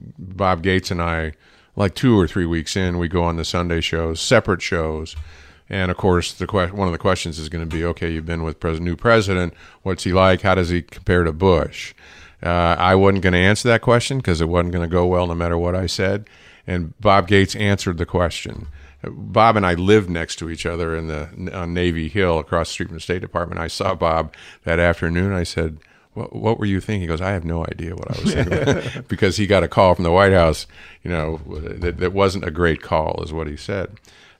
Bob Gates and I, like two or three weeks in, we go on the Sunday shows, separate shows. And, of course, the que- one of the questions is going to be, okay, you've been with pres- new president. What's he like? How does he compare to Bush? Uh, I wasn't going to answer that question because it wasn't going to go well no matter what I said. And Bob Gates answered the question. Bob and I lived next to each other in the on Navy Hill across the street from the State Department. I saw Bob that afternoon. I said, what, what were you thinking? He goes, I have no idea what I was thinking. Because he got a call from the White House, you know, that, that wasn't a great call is what he said.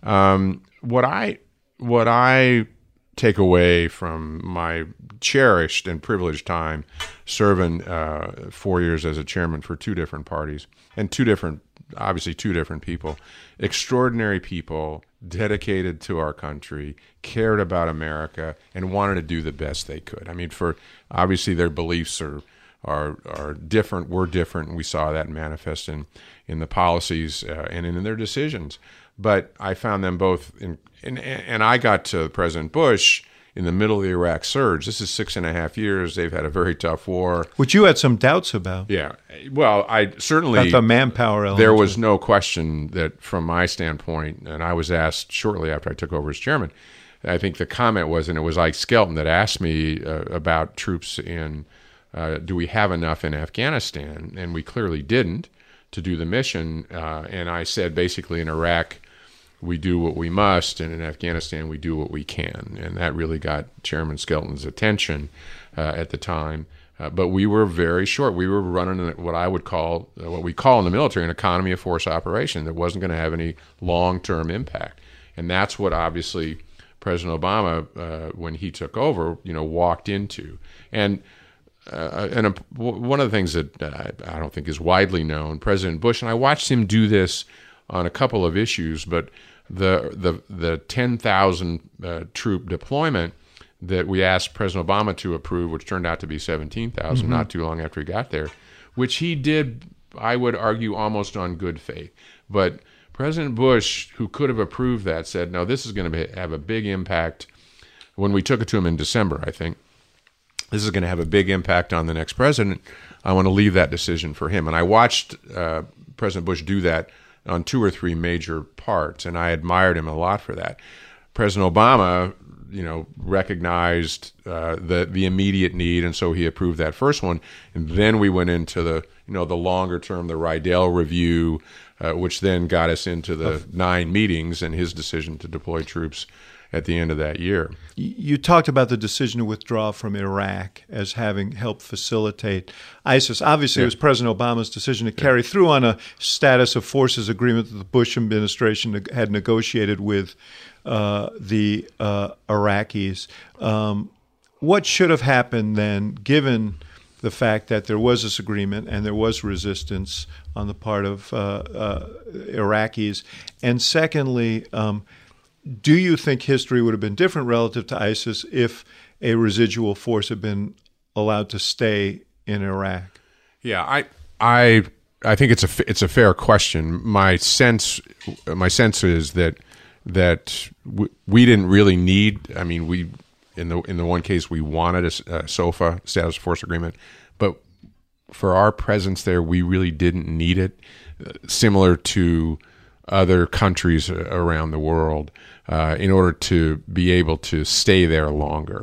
Um, what I what I take away from my cherished and privileged time serving uh, four years as a chairman for two different parties and two different, obviously two different people, extraordinary people dedicated to our country, cared about America, and wanted to do the best they could. I mean, for obviously their beliefs are are are different. We're different, and we saw that manifest in in the policies uh, and in their decisions. But I found them both, in, and and I got to President Bush in the middle of the Iraq surge. This is six and a half years. They've had a very tough war, which you had some doubts about. Yeah, well, I certainly about the manpower element. There was no question that, from my standpoint, and I was asked shortly after I took over as chairman. I think the comment was, and it was Ike Skelton that asked me uh, about troops in. Uh, do we have enough in Afghanistan? And we clearly didn't to do the mission. Uh, and I said, basically, in Iraq, we do what we must, and in Afghanistan, we do what we can. And that really got Chairman Skelton's attention uh, at the time. Uh, but we were very short. We were running what I would call, uh, what we call in the military, an economy of force operation that wasn't going to have any long-term impact. And that's what, obviously, President Obama, uh, when he took over, you know, walked into. And Uh, and a, one of the things that I, I don't think is widely known, President Bush, and I watched him do this on a couple of issues, but the the the ten thousand uh, troop deployment that we asked President Obama to approve, which turned out to be seventeen thousand, mm-hmm. not too long after he got there, which he did, I would argue, almost on good faith. But President Bush, who could have approved that, said, no, this is going to have a big impact. When we took it to him in December, I think, this is going to have a big impact on the next president. I want to leave that decision for him. And I watched uh, President Bush do that on two or three major parts, and I admired him a lot for that. President Obama, you know, recognized uh, the the immediate need, and so he approved that first one. And then we went into the, you know, the longer term, the Rydell review, uh, which then got us into the nine meetings and his decision to deploy troops at the end of that year. You talked about the decision to withdraw from Iraq as having helped facilitate ISIS. Obviously, yeah. It was President Obama's decision to carry yeah. through on a status of forces agreement that the Bush administration had negotiated with uh, the uh, Iraqis. Um, what should have happened then, given the fact that there was this agreement and there was resistance on the part of uh, uh, Iraqis? And secondly, um, do you think history would have been different relative to ISIS if a residual force had been allowed to stay in Iraq? Yeah, I, I, I think it's a it's a fair question. My sense, my sense is that that we, we didn't really need. I mean, we in the in the one case we wanted a, a SOFA, status of force agreement, but for our presence there, we really didn't need it. Uh, similar to other countries around the world, uh, in order to be able to stay there longer.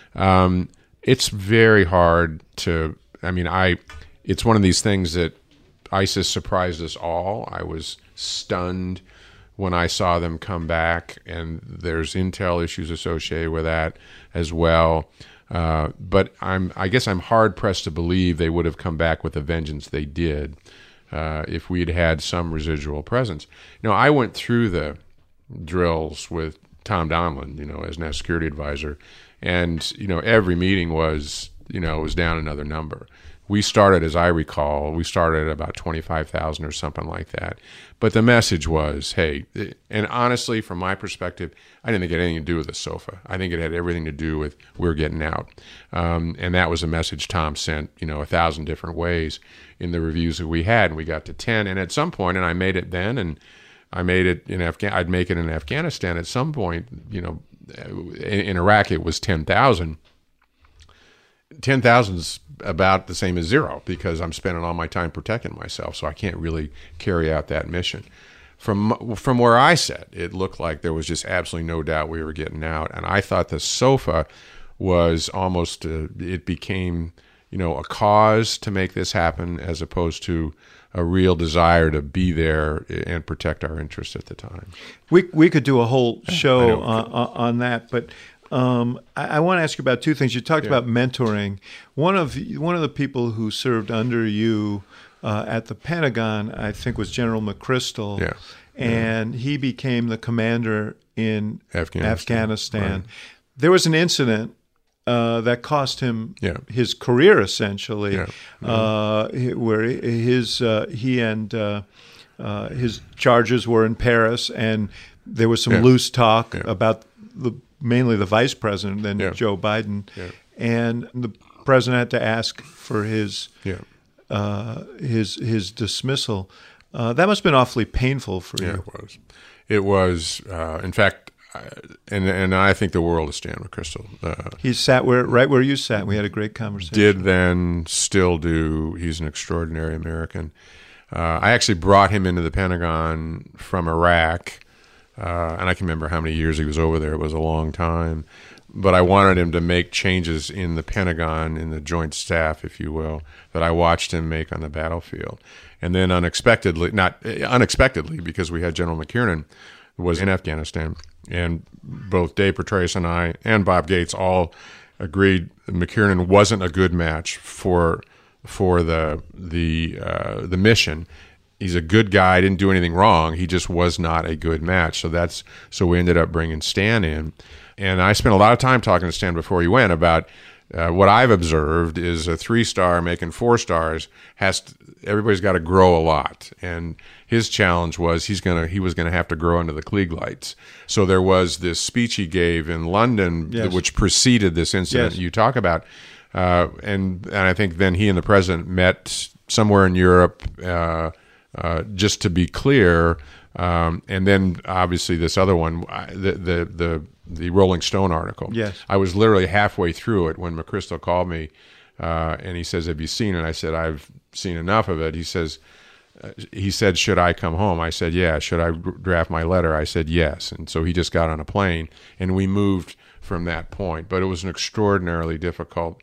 Um, it's very hard to, I mean, I, it's one of these things that ISIS surprised us all. I was stunned when I saw them come back, and there's intel issues associated with that as well. Uh, but I'm, I guess I'm hard pressed to believe they would have come back with the vengeance they did. Uh, if we'd had some residual presence. You know, I went through the drills with Tom Donilon, you know, as national security advisor, And, you know, every meeting was, you know, it was down another number. We started, as I recall, we started at about twenty-five thousand or something like that. But the message was, hey, and honestly, from my perspective, I didn't think it had anything to do with the sofa. I think it had everything to do with we're getting out. Um, and that was a message Tom sent, you know, a thousand different ways in the reviews that we had. And we got to ten. And at some point, and I made it then, and I made it in Afghan. I'd make it in Afghanistan at some point, you know, in, in Iraq, it was ten thousand. ten thousand is about the same as zero because I'm spending all my time protecting myself, so I can't really carry out that mission. From from where I sat, it looked like there was just absolutely no doubt we were getting out, and I thought the sofa was almost a, it became, you know, a cause to make this happen as opposed to a real desire to be there and protect our interests at the time. We we could do a whole show on, on that, but. Um, I, I want to ask you about two things. You talked yeah. about mentoring. One of one of the people who served under you uh, at the Pentagon, I think, was General McChrystal, yeah. and yeah. he became the commander in Afghanistan. Afghanistan. Right. There was an incident uh, that cost him yeah. his career, essentially, yeah. Yeah. Uh, where his uh, he and uh, uh, his charges were in Paris, and there was some yeah. loose talk yeah. about the. Mainly the vice president, then yeah. Joe Biden, yeah. and the president had to ask for his yeah. uh, his his dismissal. Uh, that must have been awfully painful for yeah, you. It was. It was. Uh, in fact, I, and and I think the world of Stan McChrystal. Uh, he sat where right where you sat. We had a great conversation. Did then, still do. He's an extraordinary American. Uh, I actually brought him into the Pentagon from Iraq. Uh, and I can remember how many years he was over there. It was a long time. But I wanted him to make changes in the Pentagon, in the Joint Staff, if you will, that I watched him make on the battlefield. And then unexpectedly, not unexpectedly, because we had General McKiernan was in Afghanistan, and both Dave Petraeus and I and Bob Gates all agreed McKiernan wasn't a good match for for the the uh, the mission. He's a good guy, didn't do anything wrong. He just was not a good match. So that's so we ended up bringing Stan in. And I spent a lot of time talking to Stan before he went about uh, what I've observed is a three-star making four stars has to, everybody's got to grow a lot. And his challenge was he's gonna he was gonna have to grow into the Klieg lights. So there was this speech he gave in London, yes. which preceded this incident yes. you talk about. Uh, and and I think then he and the president met somewhere in Europe. Uh, Uh, just to be clear, um, and then obviously this other one, I, the, the the the Rolling Stone article. Yes, I was literally halfway through it when McChrystal called me, uh, and he says, "Have you seen it?" I said, "I've seen enough of it." He says, uh, "He said, should I come home?" I said, "Yeah." "Should I draft my letter?" I said, "Yes." And so he just got on a plane, and we moved from that point. But it was an extraordinarily difficult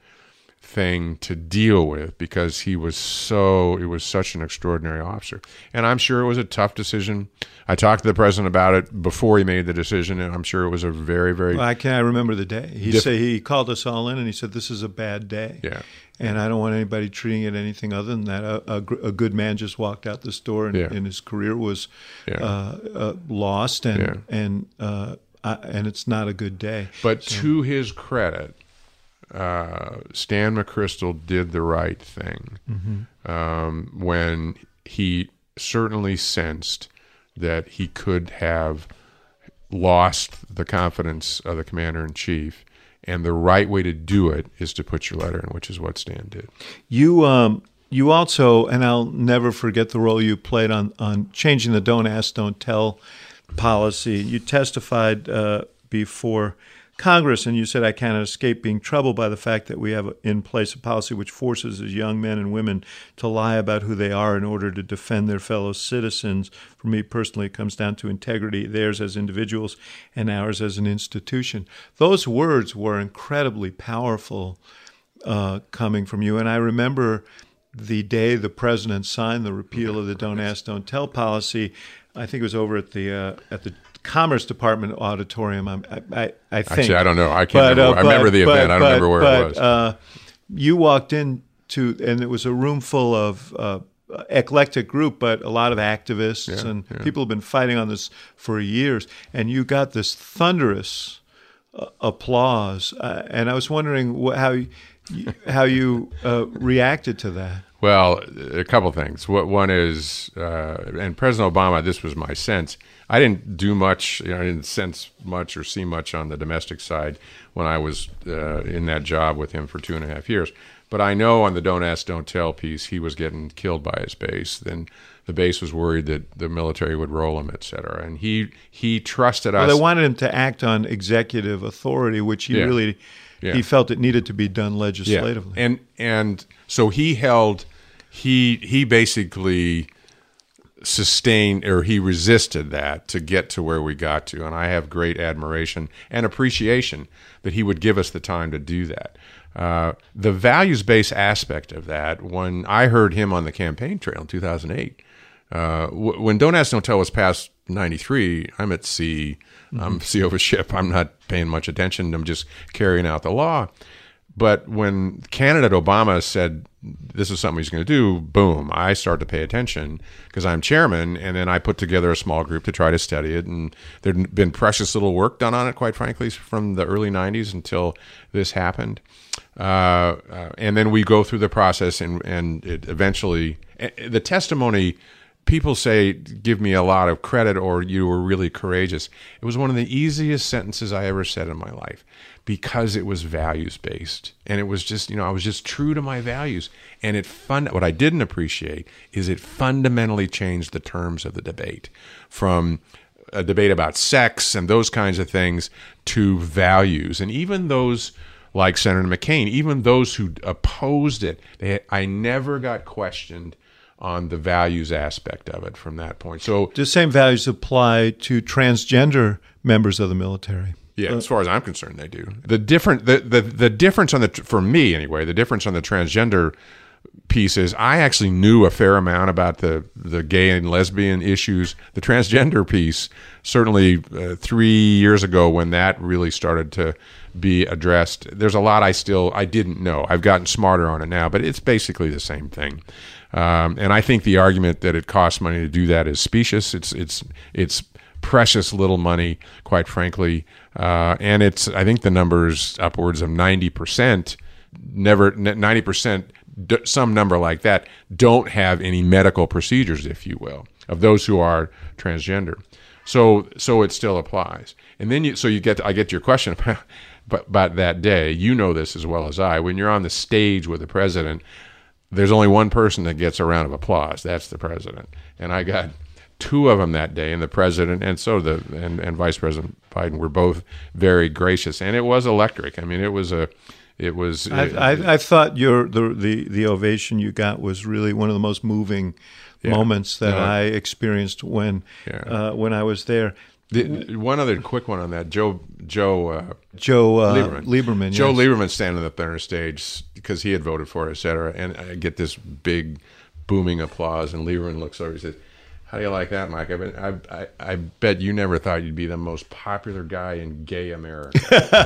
thing to deal with because he was so it was such an extraordinary officer, and I'm sure it was a tough decision. I talked to the president about it before he made the decision, and I'm sure it was a very very well, I can I remember the day he diff- said he called us all in and he said this is a bad day. Yeah, and I don't want anybody treating it anything other than that. A, a, a good man just walked out this door, and, yeah. and his career was yeah. uh, uh, lost, and yeah. and uh, I, and it's not a good day. But so. to his credit, Uh, Stan McChrystal did the right thing mm-hmm. um, when he certainly sensed that he could have lost the confidence of the commander-in-chief, and the right way to do it is to put your letter in, which is what Stan did. You um, you also, and I'll never forget the role you played on, on changing the Don't Ask, Don't Tell policy. You testified uh, before Congress, and you said, I cannot escape being troubled by the fact that we have in place a policy which forces young men and women to lie about who they are in order to defend their fellow citizens. For me personally, it comes down to integrity, theirs as individuals and ours as an institution. Those words were incredibly powerful uh, coming from you, and I remember the day the president signed the repeal of the Don't Ask, Don't Tell policy. I think it was over at the uh, at the Commerce Department auditorium. I, I, I think. Actually, I don't know. I can't but, remember. Uh, I remember the but, event. I don't but, remember where but, it was. Uh, you walked into, and it was a room full of uh, eclectic group, but a lot of activists yeah, and yeah. people have been fighting on this for years. And you got this thunderous uh, applause, uh, and I was wondering wh- how you, how you uh, reacted to that. Well, a couple things. One is, uh, and President Obama, this was my sense. I didn't do much, you know, I didn't sense much or see much on the domestic side when I was uh, in that job with him for two and a half years. But I know on the Don't Ask, Don't Tell piece, he was getting killed by his base. Then the base was worried that the military would roll him, et cetera. And he he trusted us. Well, they wanted him to act on executive authority, which he Yeah. really Yeah. he felt it needed to be done legislatively. Yeah. And and so he held, he he basically sustained, or he resisted that to get to where we got to. And I have great admiration and appreciation that he would give us the time to do that. Uh, the values-based aspect of that, when I heard him on the campaign trail in two thousand eight, uh, w- when Don't Ask, Don't Tell was passed ninety-three, I'm at sea, mm-hmm. I'm C O of a ship, I'm not paying much attention, I'm just carrying out the law. But when candidate Obama said this is something he's going to do, boom, I start to pay attention because I'm chairman, and then I put together a small group to try to study it. And there'd been precious little work done on it, quite frankly, from the early nineties until this happened. Uh, uh, and then we go through the process, and, and it eventually, the testimony, people say, give me a lot of credit, or you were really courageous. It was one of the easiest sentences I ever said in my life, because it was values-based. And it was just, you know, I was just true to my values. And it fun. What I didn't appreciate is it fundamentally changed the terms of the debate from a debate about sex and those kinds of things to values. And even those, like Senator McCain, even those who opposed it, they, I never got questioned on the values aspect of it from that point. So the same values apply to transgender members of the military. Yeah, as far as I'm concerned, they do. The different, the, the the difference on the, for me anyway, the difference on the transgender piece is I actually knew a fair amount about the the gay and lesbian issues. The transgender piece, certainly uh, three years ago when that really started to be addressed, there's a lot I still I didn't know. I've gotten smarter on it now, but it's basically the same thing. Um, and I think the argument that it costs money to do that is specious. It's it's it's precious little money, quite frankly. Uh, and it's, I think the number's upwards of ninety percent, never, ninety percent, some number like that, don't have any medical procedures, if you will, of those who are transgender. So, so it still applies. And then you, so you get, I get your question about, about that day. You know this as well as I. When you're on the stage with the president, there's only one person that gets a round of applause. That's the president. And I got two of them that day, and the president and so the and, and Vice President Biden were both very gracious, and it was electric. I mean, it was a, it was. I, it, I, I thought your the, the the ovation you got was really one of the most moving yeah. moments that no. I experienced when yeah. uh, when I was there. The, one other quick one on that, Joe Joe uh, Joe uh, Lieberman. Lieberman Joe yes. Lieberman standing up there on stage because he had voted for it, et cetera. And I get this big booming applause, and Lieberman looks over and says, "How do you like that, Mike? I, bet, I, I, I bet you never thought you'd be the most popular guy in gay America."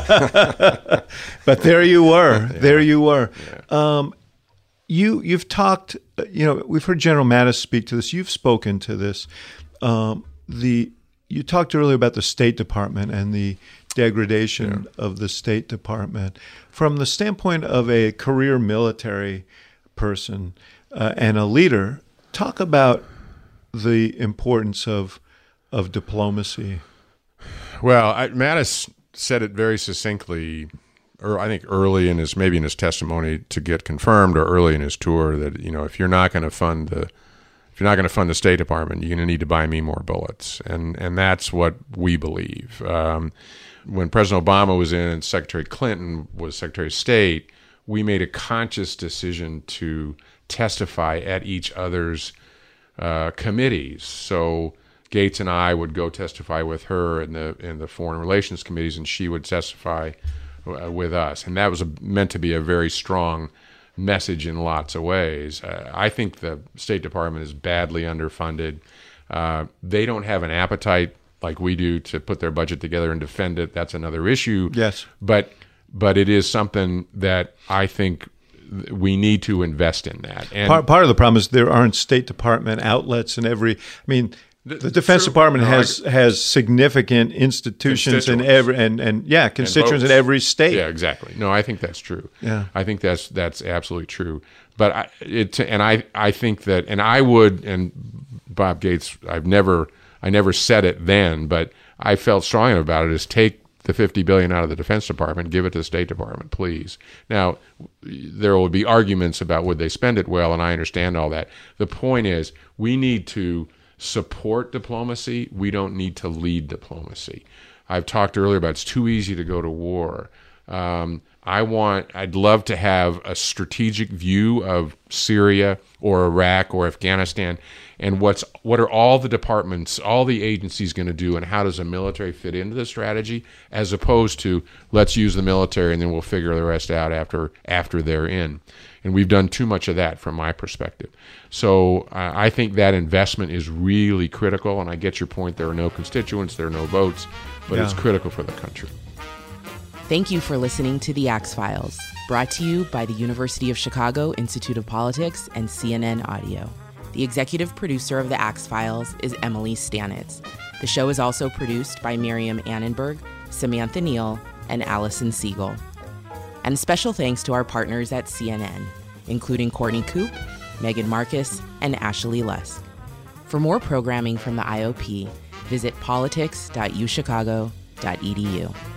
But there you were. Yeah. There you were. Yeah. Um, you, you've talked, you know, we've heard General Mattis speak to this. You've spoken to this. Um, the You talked earlier about the State Department and the degradation yeah. of the State Department. From the standpoint of a career military person uh, and a leader, talk about the importance of of diplomacy. Well, I, Mattis said it very succinctly, or I think early in his maybe in his testimony to get confirmed, or early in his tour, that you know if you're not going to fund the if you're not going to fund the State Department, you're going to need to buy me more bullets, and and that's what we believe. Um, when President Obama was in and Secretary Clinton was Secretary of State, we made a conscious decision to testify at each other's Uh, committees. So Gates and I would go testify with her in the in the foreign relations committees, and she would testify uh, with us. And that was a, meant to be a very strong message in lots of ways. Uh, I think the State Department is badly underfunded. Uh, they don't have an appetite like we do to put their budget together and defend it. That's another issue. Yes. But but it is something that I think we need to invest in that. And part, part of the problem is there aren't State Department outlets in every. I mean, The Defense True. Department No, has has significant institutions in Constituents. every and, and yeah, constituents in votes. every state. Yeah, exactly. No, I think that's true. Yeah. I think that's that's absolutely true. But I, it and I I think that and I would and Bob Gates I've never I never said it then, but I felt strongly about it is take the fifty billion dollars out of the Defense Department, give it to the State Department, please. Now, there will be arguments about would they spend it well, and I understand all that. The point is we need to support diplomacy. We don't need to lead diplomacy. I've talked earlier about it's too easy to go to war. Um, I want, I'd love to have a strategic view of Syria or Iraq or Afghanistan, and what's what are all the departments, all the agencies going to do, and how does the military fit into the strategy, as opposed to let's use the military and then we'll figure the rest out after after they're in. And we've done too much of that from my perspective. So uh, I think that investment is really critical, and I get your point. There are no constituents, there are no votes, but Yeah. it's critical for the country. Thank you for listening to The Axe Files, brought to you by the University of Chicago Institute of Politics and C N N Audio. The executive producer of The Axe Files is Emily Stanitz. The show is also produced by Miriam Annenberg, Samantha Neal, and Allison Siegel. And special thanks to our partners at C N N, including Courtney Coop, Megan Marcus, and Ashley Lusk. For more programming from the I O P, visit politics dot u chicago dot e d u.